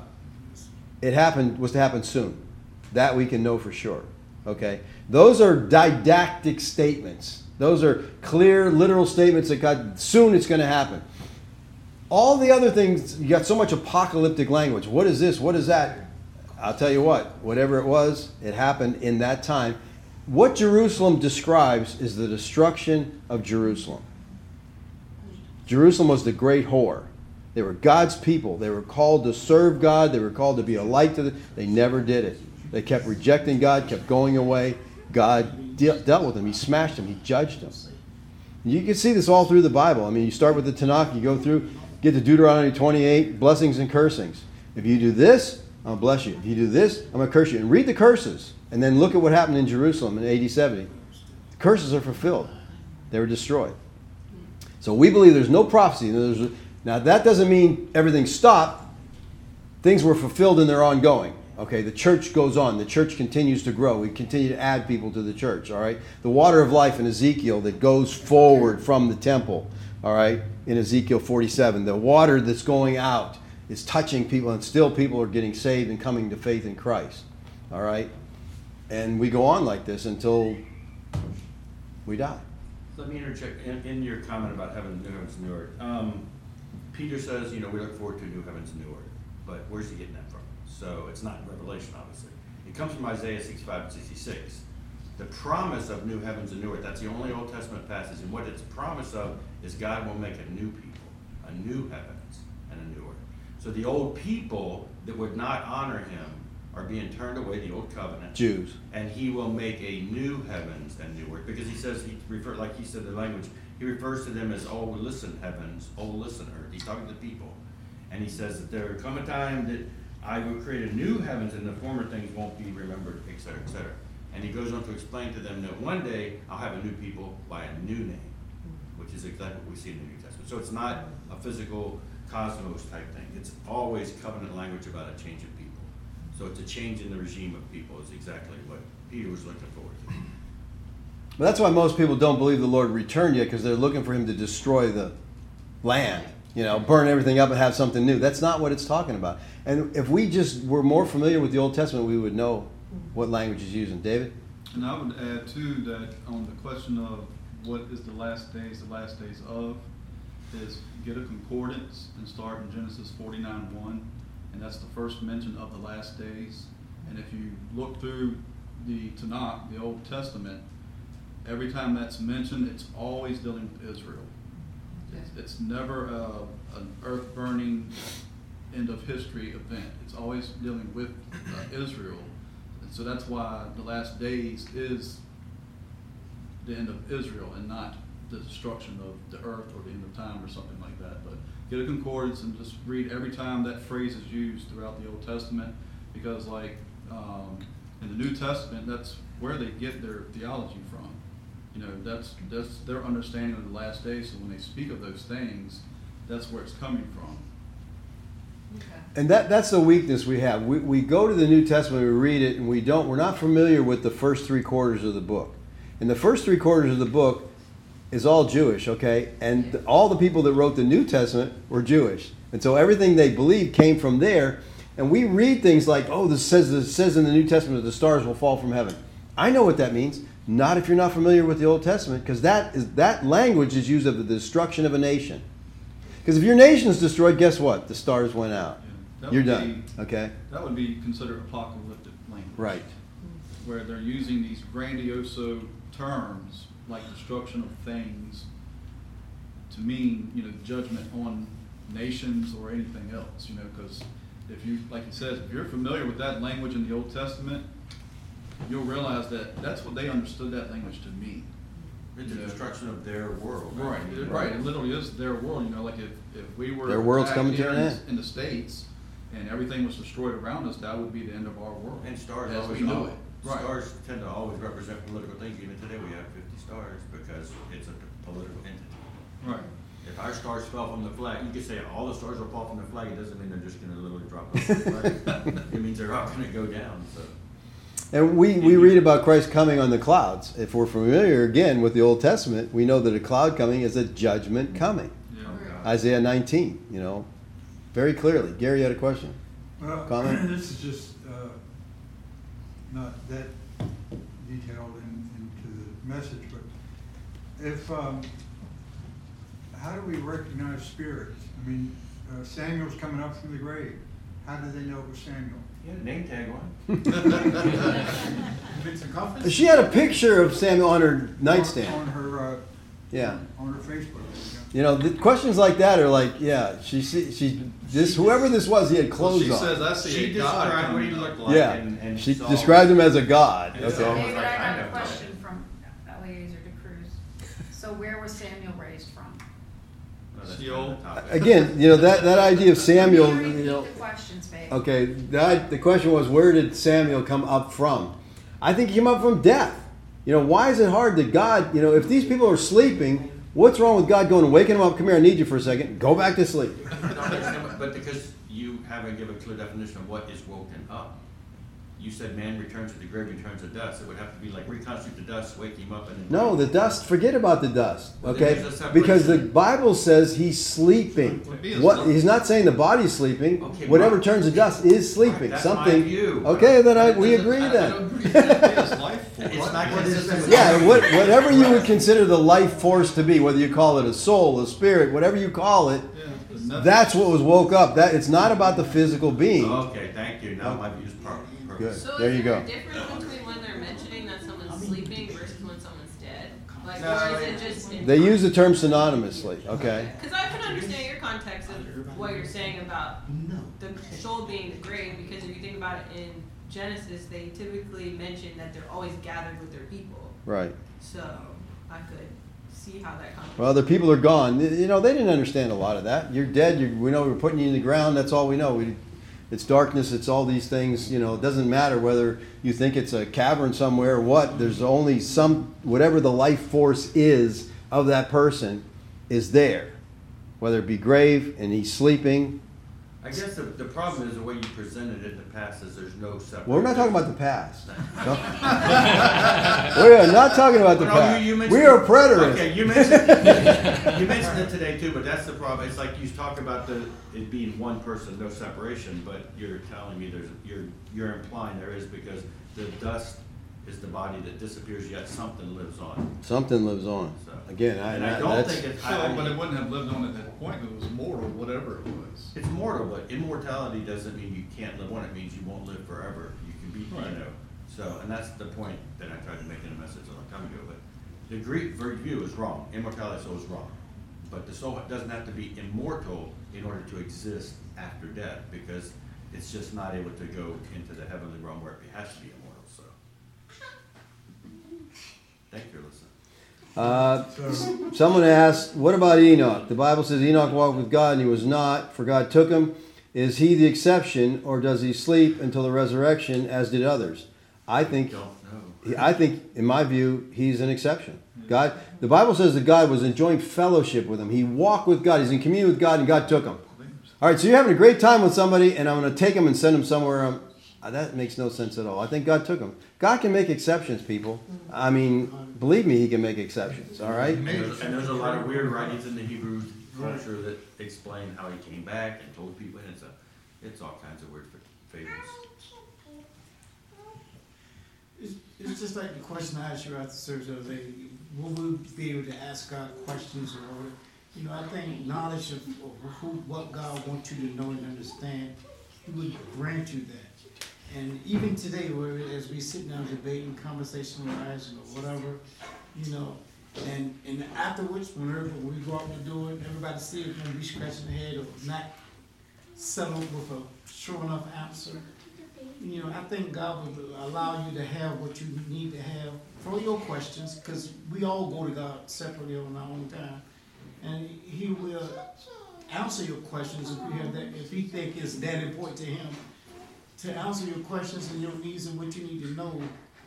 Speaker 2: it happened was to happen soon. That we can know for sure. Okay? Those are didactic statements. Those are clear, literal statements that God, soon it's going to happen. All the other things, you got so much apocalyptic language. What is this? What is that? I'll tell you what, whatever it was, it happened in that time. What Jerusalem describes is the destruction of Jerusalem. Jerusalem was the great whore. They were God's people. They were called to serve God. They were called to be a light to them. They never did it. They kept rejecting God, kept going away. God de- dealt with them. He smashed them. He judged them. You can see this all through the Bible. I mean, you start with the Tanakh, you go through, get to Deuteronomy twenty-eight, blessings and cursings. If you do this, I'll bless you. If you do this, I'm going to curse you. And read the curses. And then look at what happened in Jerusalem in A D seventy. The curses are fulfilled. They were destroyed. So we believe there's no prophecy. There's, now that doesn't mean everything stopped. Things were fulfilled and they're ongoing. Okay, the church goes on. The church continues to grow. We continue to add people to the church, all right? The water of life in Ezekiel that goes forward from the temple, all right, in Ezekiel forty-seven. The water that's going out is touching people, and still people are getting saved and coming to faith in Christ, all right? And we go on like this until we die.
Speaker 3: Let me interject in, in your comment about heaven, new heavens, and new earth. Um, Peter says, you know, we look forward to new heavens and new earth. But where's he getting that from? So it's not Revelation, obviously. It comes from Isaiah sixty-five and sixty-six. The promise of new heavens and new earth, that's the only Old Testament passage. And what it's a promise of is God will make a new people, a new heavens and a new earth. So the old people that would not honor him are being turned away, the old covenant.
Speaker 2: Jews.
Speaker 3: And he will make a new heavens and new earth. Because he says, he refer, like he said the language, he refers to them as, oh, listen, heavens, oh, listen, earth. He's talking to people. And he says that there will come a time that I will create a new heavens and the former things won't be remembered, et cetera, et cetera. And he goes on to explain to them that one day I'll have a new people by a new name, which is exactly what we see in the New Testament. So it's not a physical cosmos type thing. It's always covenant language about a change of people. So it's a change in the regime of people is exactly what Peter was looking forward to.
Speaker 2: But that's why most people don't believe the Lord returned yet, because they're looking for him to destroy the land. You know, burn everything up and have something new. That's not what it's talking about. And if we just were more familiar with the Old Testament, we would know what language is using. David?
Speaker 4: And I would add, too, that on the question of what is the last days, the last days of, is get a concordance and start in Genesis forty-nine one. And that's the first mention of the last days. And if you look through the Tanakh, the Old Testament, every time that's mentioned, it's always dealing with Israel. It's, it's never uh, an earth-burning, end-of-history event. It's always dealing with uh, Israel. And so that's why the last days is the end of Israel and not the destruction of the earth or the end of time or something like that. But get a concordance and just read every time that phrase is used throughout the Old Testament, because like um, in the New Testament, that's where they get their theology from. You know, that's that's their understanding of the last days. So when they speak of those things, that's where it's coming from.
Speaker 5: Okay.
Speaker 2: And that that's the weakness we have. We we go to the New Testament, we read it, and we don't. We're not familiar with the first three quarters of the book. And the first three quarters of the book is all Jewish, okay? And the, all the people that wrote the New Testament were Jewish, and so everything they believed came from there. And we read things like, "Oh, this says this says in the New Testament that the stars will fall from heaven." I know what that means. Not if you're not familiar with the Old Testament, because that is that language is used of the destruction of a nation. Because if your nation is destroyed, guess what? The stars went out.
Speaker 4: Yeah,
Speaker 2: You're
Speaker 4: would
Speaker 2: done.
Speaker 4: Be,
Speaker 2: okay?
Speaker 4: That would be considered apocalyptic language.
Speaker 2: Right.
Speaker 4: Where they're using these grandioso terms like destruction of things to mean, you know, judgment on nations or anything else. You know, because if you, like it says, if you're familiar with that language in the Old Testament, you'll realize that that's what they understood that language to mean.
Speaker 3: It's the destruction of their world.
Speaker 4: Right, right. right. It literally is their world. You know, like if, if we were
Speaker 2: their world's
Speaker 4: back
Speaker 2: coming to
Speaker 4: here
Speaker 2: an
Speaker 4: in,
Speaker 2: end.
Speaker 4: in the States and everything was destroyed around us, that would be the end of our world.
Speaker 3: And stars
Speaker 4: as
Speaker 3: always
Speaker 4: we know
Speaker 3: know
Speaker 4: it. Right.
Speaker 3: Stars tend to always represent political things. Even today we have fifty stars because it's a political entity.
Speaker 4: Right.
Speaker 3: If our stars fell from the flag, you could say all the stars will fall from the flag. It doesn't mean they're just going to literally drop off the flag. It means they're all going to go down. So.
Speaker 2: And we, we read about Christ coming on the clouds. If we're familiar, again, with the Old Testament, we know that a cloud coming is a judgment coming.
Speaker 4: Yeah.
Speaker 3: Oh,
Speaker 2: Isaiah nineteen, you know, very clearly. Gary, you had a question?
Speaker 6: Well,
Speaker 2: Comment?
Speaker 6: this is just uh, not that detailed in, into the message, but if, um, how do we recognize spirits? I mean, uh, Samuel's coming up from the grave. How do they know it was Samuel?
Speaker 3: You had a name tag on.
Speaker 4: Vincent Coffin?
Speaker 2: She had a picture of Samuel on her nightstand.
Speaker 6: On, on her, uh,
Speaker 2: Yeah.
Speaker 6: on her Facebook.
Speaker 2: You know, the questions like that are like, yeah, she she this whoever this was, he had clothes
Speaker 4: She
Speaker 2: on.
Speaker 4: says, I see
Speaker 3: She
Speaker 4: a God
Speaker 3: described what he
Speaker 4: coming
Speaker 3: looked
Speaker 4: up.
Speaker 3: like.
Speaker 2: Yeah,
Speaker 3: and, and
Speaker 2: she
Speaker 3: saw-
Speaker 2: described him as a god.
Speaker 3: It's
Speaker 2: Okay.
Speaker 3: almost
Speaker 7: David,
Speaker 3: like
Speaker 7: I
Speaker 3: I
Speaker 7: have
Speaker 3: know
Speaker 7: a
Speaker 3: God.
Speaker 7: question from Eliezer de Cruz. So where was Samuel raised from?
Speaker 3: No, that's
Speaker 4: Sheol.
Speaker 3: not the topic.
Speaker 2: Again, you know that, that idea of Samuel.
Speaker 7: Can you
Speaker 2: You
Speaker 7: repeat
Speaker 2: know,
Speaker 7: the questions, babe?
Speaker 2: okay, that, the question was, where did Samuel come up from? I think he came up from death. You know, why is it hard that God? You know, if these people are sleeping, what's wrong with God going and waking them up? Come here, I need you for a second. Go back to sleep.
Speaker 3: I don't understand what- But because you haven't given a clear definition of what is woken up. You said man returns to the grave, returns to dust. It would have to be like reconstitute the dust, wake him up, and then.
Speaker 2: No, the dust. Forget about the dust.
Speaker 3: Well, then
Speaker 2: Okay,
Speaker 3: there's a separation.
Speaker 2: because the Bible says he's sleeping.
Speaker 4: Well, he is
Speaker 2: What
Speaker 4: sleeping.
Speaker 2: he's not saying the body's sleeping.
Speaker 3: Okay,
Speaker 2: Whatever
Speaker 3: my-
Speaker 2: turns to dust is sleeping.
Speaker 3: That's
Speaker 2: Something.
Speaker 3: my view.
Speaker 2: Okay, then I,
Speaker 3: But it
Speaker 2: we
Speaker 3: doesn't-
Speaker 2: agree
Speaker 3: I- I
Speaker 2: then.
Speaker 3: don't agree.
Speaker 4: It is life force.
Speaker 3: It's not
Speaker 6: What is
Speaker 3: consistent with.
Speaker 2: Yeah, what, whatever you would consider the life force to be, whether you call it a soul, a spirit, whatever you call it,
Speaker 4: Yeah, but nothing-
Speaker 2: that's what was woke up. That it's not about the physical being.
Speaker 3: Okay, thank you. Now my view is per- perfect.
Speaker 2: Good.
Speaker 5: So
Speaker 2: There
Speaker 5: is
Speaker 2: you
Speaker 5: there
Speaker 2: go.
Speaker 5: a difference between when they're mentioning that someone's sleeping versus when someone's dead? Like,
Speaker 3: No,
Speaker 5: or is it just in
Speaker 2: They use the term synonymously. Okay.
Speaker 5: Because I can understand your context of what you're saying about the soul being the grave, because if you think about it in Genesis, they typically mention that they're always gathered with their people.
Speaker 2: Right.
Speaker 5: So I could see how that comes.
Speaker 2: Well, the people are gone. You know, they didn't understand a lot of that. You're dead. You're, we know we're putting you in the ground. That's all we know. We, it's darkness. It's all these things. You know, it doesn't matter whether you think it's a cavern somewhere or what. There's only some, whatever the life force is of that person is there. Whether it be grave and he's sleeping.
Speaker 3: I guess the, the problem is the way you presented it in the past is there's no separation.
Speaker 2: Well, we're not talking about the past. No. We are not talking about the
Speaker 3: No,
Speaker 2: past.
Speaker 3: you- you
Speaker 2: We
Speaker 3: mentioned-
Speaker 2: are preterists.
Speaker 3: Okay, you mentioned you mentioned it today too, but that's the problem. It's like you talk about the it being one person, no separation, but you're telling me there's you're you're implying there is, because the dust is the body that disappears, yet something lives on.
Speaker 2: Something lives on.
Speaker 3: So,
Speaker 2: Again, I,
Speaker 3: and I don't
Speaker 2: that's,
Speaker 3: think it's.
Speaker 4: So,
Speaker 3: I,
Speaker 4: but it wouldn't have lived on at that point because it was mortal, whatever it was.
Speaker 3: It's mortal, but immortality doesn't mean you can't live on. It means you won't live forever. You can be,
Speaker 4: Right.
Speaker 3: you know. So, and that's the point that I tried to make in a message a long time ago. But the Greek view is wrong. Immortality soul is wrong. But the soul doesn't have to be immortal in order to exist after death, because it's just not able to go into the heavenly realm where it has to be immortal. So, thank you, listen.
Speaker 2: Uh, someone asked, what about Enoch? The Bible says Enoch walked with God and he was not, for God took him. Is he the exception, or does he sleep until the resurrection, as did others? I think,
Speaker 3: Don't know.
Speaker 2: I think, in my view, he's an exception. God, the Bible says that God was enjoying fellowship with him. He walked with God. He's in communion with God, and God took him. All right, so you're having a great time with somebody, and I'm going to take him and send him somewhere. Um, that makes no sense at all. I think God took him. God can make exceptions, people. I mean, believe me, he can make exceptions, all right?
Speaker 3: And there's, and there's a lot of weird writings in the Hebrew culture that explain how he came back and told people, and it's a, it's all kinds of weird fables.
Speaker 8: It's, it's just like the question I asked you after service the other day. Will we be able to ask God questions, or, you know, I think knowledge of who, what God wants you to know and understand, He would grant you that. And even today, where as we sit down debating, conversation arising or whatever, you know, and and afterwards, whenever we go out the door, everybody see it, when we scratching the head or not settled with a sure enough answer. You know, I think God will allow you to have what you need to have for your questions, because we all go to God separately on our own time, and He will answer your questions if we have that. If He think it's that important to Him to answer your questions and your needs and what you need to know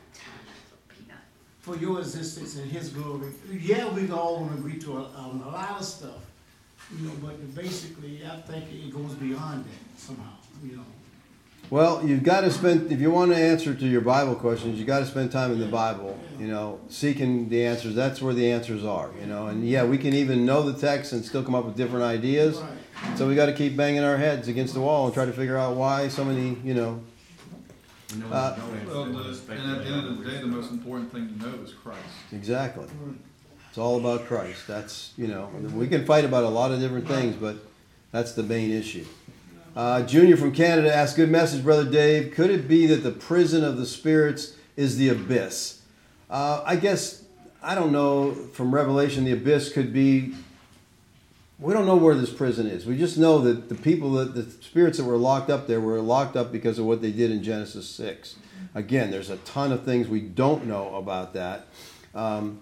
Speaker 8: for your existence and His glory. Yeah, we all want to agree to a, um, a lot of stuff, you know, but basically, I think it goes beyond that somehow, you know.
Speaker 2: Well, you've got to spend, if you want to answer to your Bible questions, you've got to spend time in the Bible, you know, seeking the answers. That's where the answers are, you know. And yeah, we can even know the text and still come up with different ideas.
Speaker 8: Right.
Speaker 2: So we got to keep banging our heads against the wall and try to figure out why so many, you know.
Speaker 3: No,
Speaker 2: Uh,
Speaker 3: no answer.
Speaker 4: Well,
Speaker 3: They
Speaker 4: the,
Speaker 3: wanna
Speaker 4: and
Speaker 3: speculate
Speaker 4: at the end
Speaker 3: on
Speaker 4: of the day, the most important thing to know is Christ.
Speaker 2: Exactly. It's all about Christ. That's, you know, we can fight about a lot of different things, but that's the main issue. Uh, Junior from Canada asked, good message, Brother Dave. Could it be that the prison of the spirits is the abyss? Uh, I guess, I don't know, from Revelation, the abyss could be, we don't know where this prison is. We just know that the people, that the spirits that were locked up there were locked up because of what they did in Genesis six. Again, there's a ton of things we don't know about that. Um,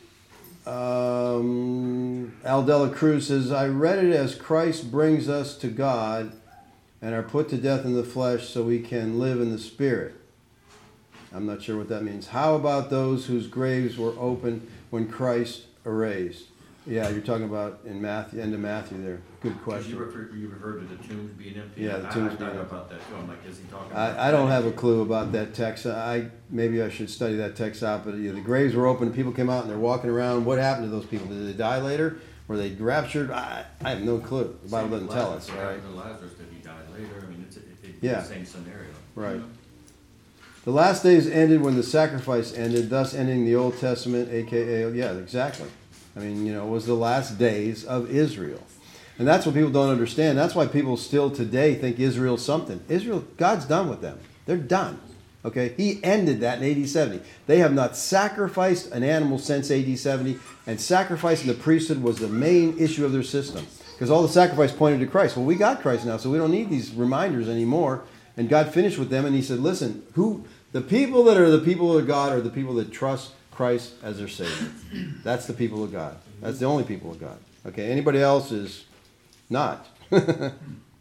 Speaker 2: um, Aldella Cruz says, I read it as Christ brings us to God and are put to death in the flesh so we can live in the spirit. I'm not sure what that means. How about those whose graves were open when Christ erased? Yeah, you're talking about in Matthew, end of Matthew there. Good question.
Speaker 3: You refer, you referred to the tombs being empty.
Speaker 2: Yeah, the
Speaker 3: I-
Speaker 2: tombs
Speaker 3: I
Speaker 2: being
Speaker 3: thought
Speaker 2: empty.
Speaker 3: about that too. I'm like, is he talking about
Speaker 2: I, I don't have a clue about that text. I maybe I should study that text out. But yeah, the graves were open. People came out and they're walking around. What happened to those people? Did they die later? Were they raptured? I, I have no clue. The Bible doesn't tell us.
Speaker 3: Lazarus,
Speaker 2: All right.
Speaker 3: what happened to Lazarus, did he die later? I mean, it's, it, it's
Speaker 2: Yeah.
Speaker 3: the same scenario.
Speaker 2: Right. The last days ended when the sacrifice ended, thus ending the Old Testament, a k a. Yeah, exactly. I mean, you know, it was the last days of Israel. And that's what people don't understand. That's why people still today think Israel's something. Israel, God's done with them. They're done. Okay? He ended that in A D seventy. They have not sacrificed an animal since A D seventy, and sacrificing the priesthood was the main issue of their system. Because all the sacrifice pointed to Christ. Well, we got Christ now, so we don't need these reminders anymore. And God finished with them, and he said, listen, who the people that are the people of God are the people that trust Christ as their Savior. That's the people of God. That's the only people of God. Okay, anybody else is not. uh,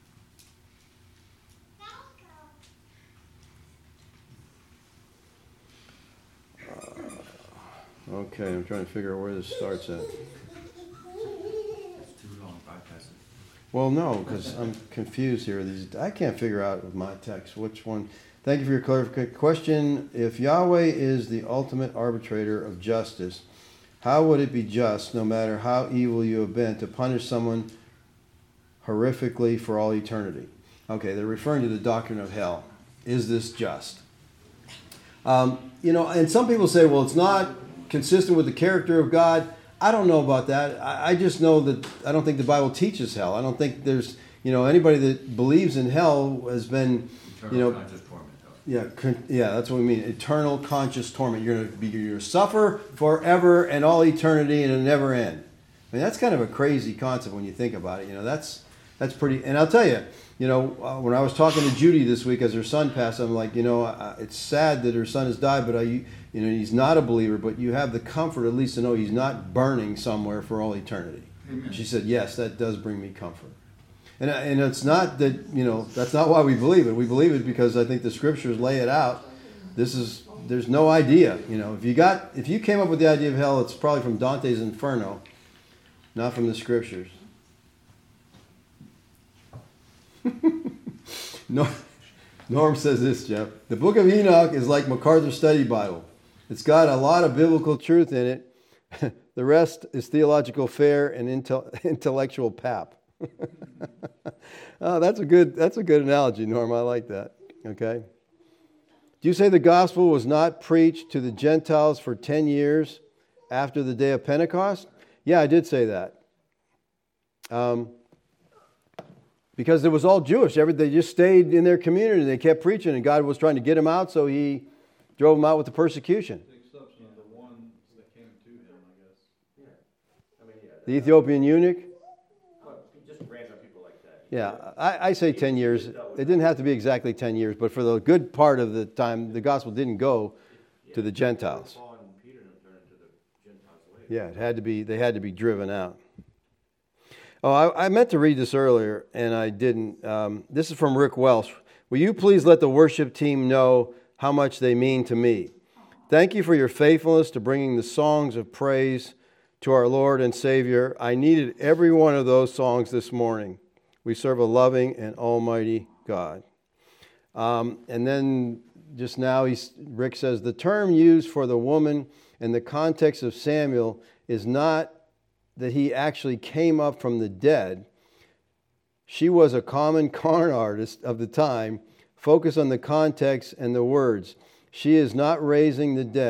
Speaker 2: okay, I'm trying to figure out where this starts at.
Speaker 3: It's too long, bypass it.
Speaker 2: Well, no, because I'm confused here. These I can't figure out with my text which one. Thank you for your clarification. Question: if Yahweh is the ultimate arbitrator of justice, how would it be just, no matter how evil you have been, to punish someone horrifically for all eternity? Okay, they're referring to the doctrine of hell. Is this just? Um, you know, and some people say, well, it's not consistent with the character of God. I don't know about that. I, I just know that I don't think the Bible teaches hell. I don't think there's, you know, anybody that believes in hell has been,
Speaker 3: Eternal
Speaker 2: you know,
Speaker 3: conscious torment, though.
Speaker 2: yeah, con- yeah, that's what we mean. Eternal conscious torment. You're going to be, you're going to suffer forever and all eternity, and it'll never end. I mean, that's kind of a crazy concept when you think about it. You know, that's that's pretty. And I'll tell you, you know, uh, when I was talking to Judy this week as her son passed, I'm like, you know, uh, it's sad that her son has died, but I, you know, he's not a believer. But you have the comfort at least to know he's not burning somewhere for all eternity.
Speaker 4: Amen.
Speaker 2: She said, yes, that does bring me comfort. And, and it's not that, you know, that's not why we believe it. We believe it because I think the scriptures lay it out. This is, there's no idea. You know, if you got, if you came up with the idea of hell, it's probably from Dante's Inferno, not from the scriptures. Norm, Norm says this, Jeff. The Book of Enoch is like MacArthur's Study Bible. It's got a lot of biblical truth in it. The rest is theological fare and intel, intellectual pap. Oh, that's a good that's a good analogy, Norm. I like that. Okay. Do you say the gospel was not preached to the Gentiles for ten years after the day of Pentecost? Yeah, I did say that. Um, because it was all Jewish. Every, they just stayed in their community. They kept preaching, and God was trying to get them out, so he drove them out with the persecution.
Speaker 4: The exception of the ones that came to him, I guess.
Speaker 1: Yeah. I mean, yeah.
Speaker 2: The Ethiopian eunuch?
Speaker 1: Well, just random people like that.
Speaker 2: Yeah, I, I say ten years. It didn't have to be exactly ten years, but for the good part of the time, the gospel didn't go to the Gentiles.
Speaker 1: Paul and Peter didn't turn into the Gentiles later.
Speaker 2: Yeah, it had to be. They had to be driven out. Oh, I, I meant to read this earlier, and I didn't. Um, this is from Rick Welsh. Will you please let the worship team know how much they mean to me? Thank you for your faithfulness to bringing the songs of praise to our Lord and Savior. I needed every one of those songs this morning. We serve a loving and almighty God. Um, and then just now, he's, Rick says, the term used for the woman in the context of Samuel is not that he actually came up from the dead. She was a common con artist of the time. Focus on the context and the words. She is not raising the dead.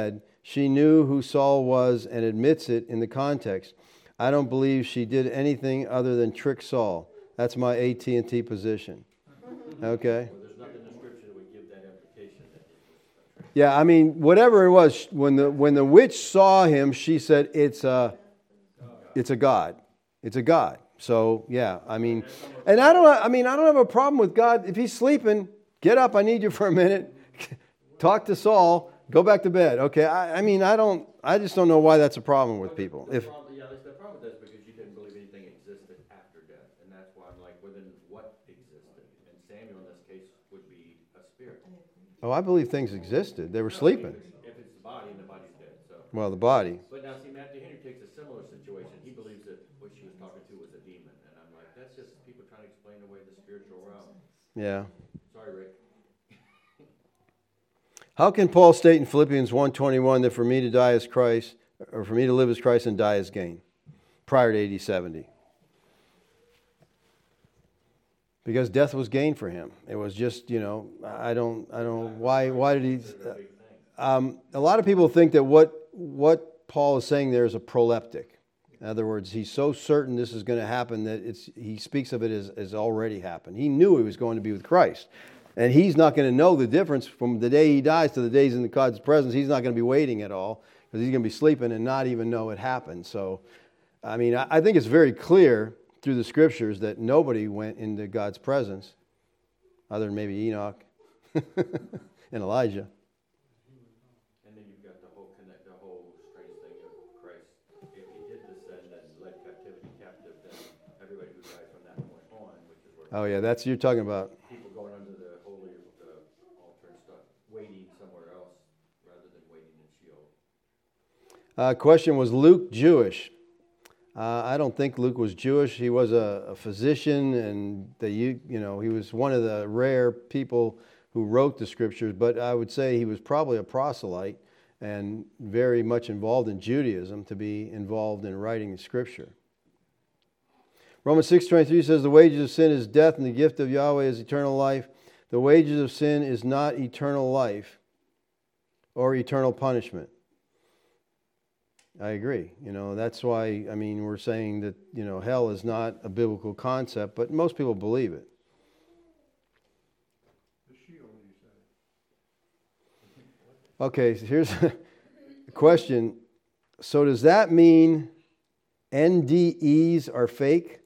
Speaker 2: she knew who Saul was and admits it in the context. I don't believe she did anything other than trick Saul. That's my A T and T position. Okay?
Speaker 3: Well, there's nothing in the scripture that would give that implication. That
Speaker 2: Yeah, I mean, whatever it was, when the when the witch saw him, she said, it's a, it's a god. It's a god. So, yeah, I mean, and I don't, I mean, I don't have a problem with God. If he's sleeping, get up, I need you for a minute. Talk to Saul, go back to bed. Okay, I, I mean, I don't, I just don't know why that's a problem with people.
Speaker 3: The
Speaker 2: If
Speaker 3: problem, yeah, the problem with that is because you didn't believe anything existed after death, and that's why I'm like, within what existed? And Samuel in this case would be a spirit.
Speaker 2: Oh, I believe things existed. They were sleeping.
Speaker 3: If it's the body, and the body's dead. So.
Speaker 2: Well, the body.
Speaker 3: But now, see, Matthew Henry takes a similar situation. He believes that what she was talking to was a demon, and I'm like, that's just people trying to explain away the spiritual realm.
Speaker 2: Yeah.
Speaker 3: Sorry, Rick.
Speaker 2: How can Paul state in Philippians one twenty-one that for me to die is Christ, or for me to live is Christ and die is gain, prior to A D seventy? Because death was gain for him. It was just, you know, I don't, I don't. Why, why did he? Um, a lot of people think that what what Paul is saying there is a proleptic. In other words, he's so certain this is going to happen that it's. He speaks of it as as already happened. He knew he was going to be with Christ. And he's not going to know the difference from the day he dies to the days in the God's presence. He's not going to be waiting at all because he's going to be sleeping and not even know it happened. So, I mean, I think it's very clear through the scriptures that nobody went into God's presence other than maybe Enoch and Elijah.
Speaker 3: And then you've got the whole connect, the whole strange thing of Christ. If he did descend and led captivity captive, then everybody who died from that point on, which is where.
Speaker 2: Oh yeah, that's you're talking about.
Speaker 3: People going under the holy the altar and stuff, waiting somewhere else rather than waiting in Sheol.
Speaker 2: Uh, question, was Luke Jewish? Uh, I don't think Luke was Jewish. He was a, a physician, and the, you, you know he was one of the rare people who wrote the scriptures. But I would say he was probably a proselyte and very much involved in Judaism to be involved in writing the scripture. Romans six twenty-three says, the wages of sin is death, and the gift of Yahweh is eternal life. The wages of sin is not eternal life or eternal punishment. I agree. You know, that's why, I mean, we're saying that, you know, hell is not a biblical concept, but most people believe it. Okay, so here's a question. So does that mean N D Es are fake?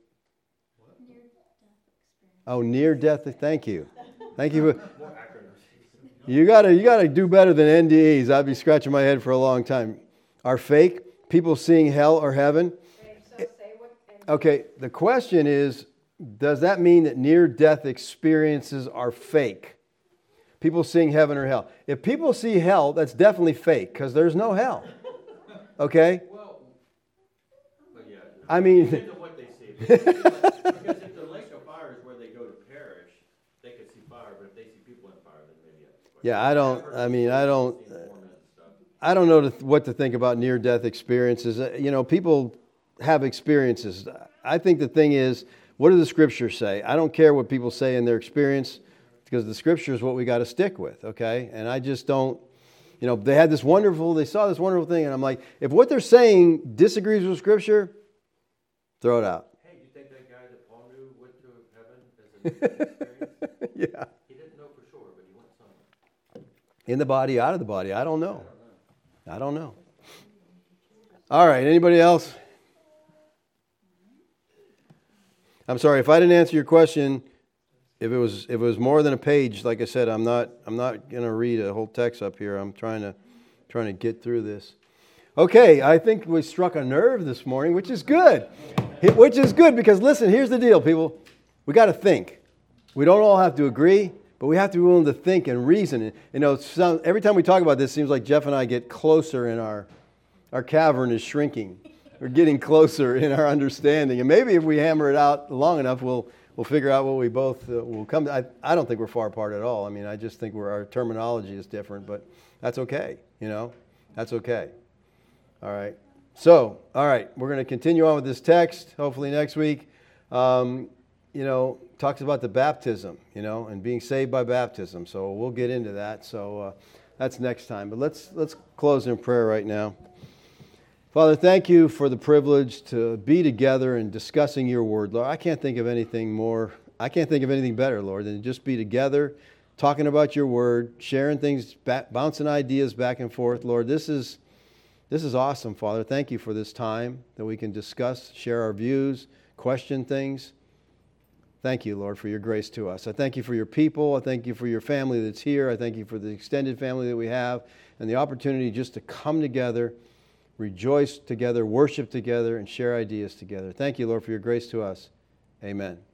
Speaker 2: Oh, near death. Thank you. Thank you. You gotta, you gotta do better than N D Es. I'd be scratching my head for a long time. Are fake? People seeing hell or heaven? Okay, the question is, does that mean that near-death experiences are fake? People seeing heaven or hell. If people see hell, that's definitely fake, because there's no hell. Okay?
Speaker 3: Well, but yeah.
Speaker 2: I mean...
Speaker 3: Depends on what they see. Because if the lake of fire is where they go to perish, they could see fire, but if they see people in fire, then maybe that's the question.
Speaker 2: Yeah, I don't, I mean, I don't... I don't know to, what to think about near-death experiences. You know, people have experiences. I think the thing is, what do the scriptures say? I don't care what people say in their experience, because the scripture is what we got to stick with, okay? And I just don't, you know, they had this wonderful, they saw this wonderful thing, and I'm like, if what they're saying disagrees with scripture, throw it out.
Speaker 3: Hey, you think that guy that Paul knew went to heaven as a experience?
Speaker 2: Yeah.
Speaker 3: He didn't know for sure, but he went somewhere.
Speaker 2: In the body, out of the body, I don't know. I don't know. All right, anybody else? I'm sorry if I didn't answer your question. If it was if it was more than a page, like I said, I'm not I'm not going to read a whole text up here. I'm trying to trying to get through this. Okay, I think we struck a nerve this morning, which is good. Which is good because listen, here's the deal, people. We got to think. We don't all have to agree. But we have to be willing to think and reason. You know, some, every time we talk about this, it seems like Jeff and I get closer in our, our cavern is shrinking. We're getting closer in our understanding. And maybe if we hammer it out long enough, we'll we'll figure out what we both uh, will come to. I, I don't think we're far apart at all. I mean, I just think we're, our terminology is different, but that's okay. You know, that's okay. All right. So, all right, we're going to continue on with this text, hopefully next week. Um, you know, talks about the baptism, you know, and being saved by baptism. So we'll get into that. So uh, That's next time. But let's let's close in prayer right now. Father, thank you for the privilege to be together and discussing your word, Lord. I can't think of anything more, I can't think of anything better, Lord, than to just be together, talking about your word, sharing things, back, bouncing ideas back and forth. Lord, this is this is awesome, Father. Thank you for this time that we can discuss, share our views, question things. Thank you, Lord, for your grace to us. I thank you for your people. I thank you for your family that's here. I thank you for the extended family that we have and the opportunity just to come together, rejoice together, worship together, and share ideas together. Thank you, Lord, for your grace to us. Amen.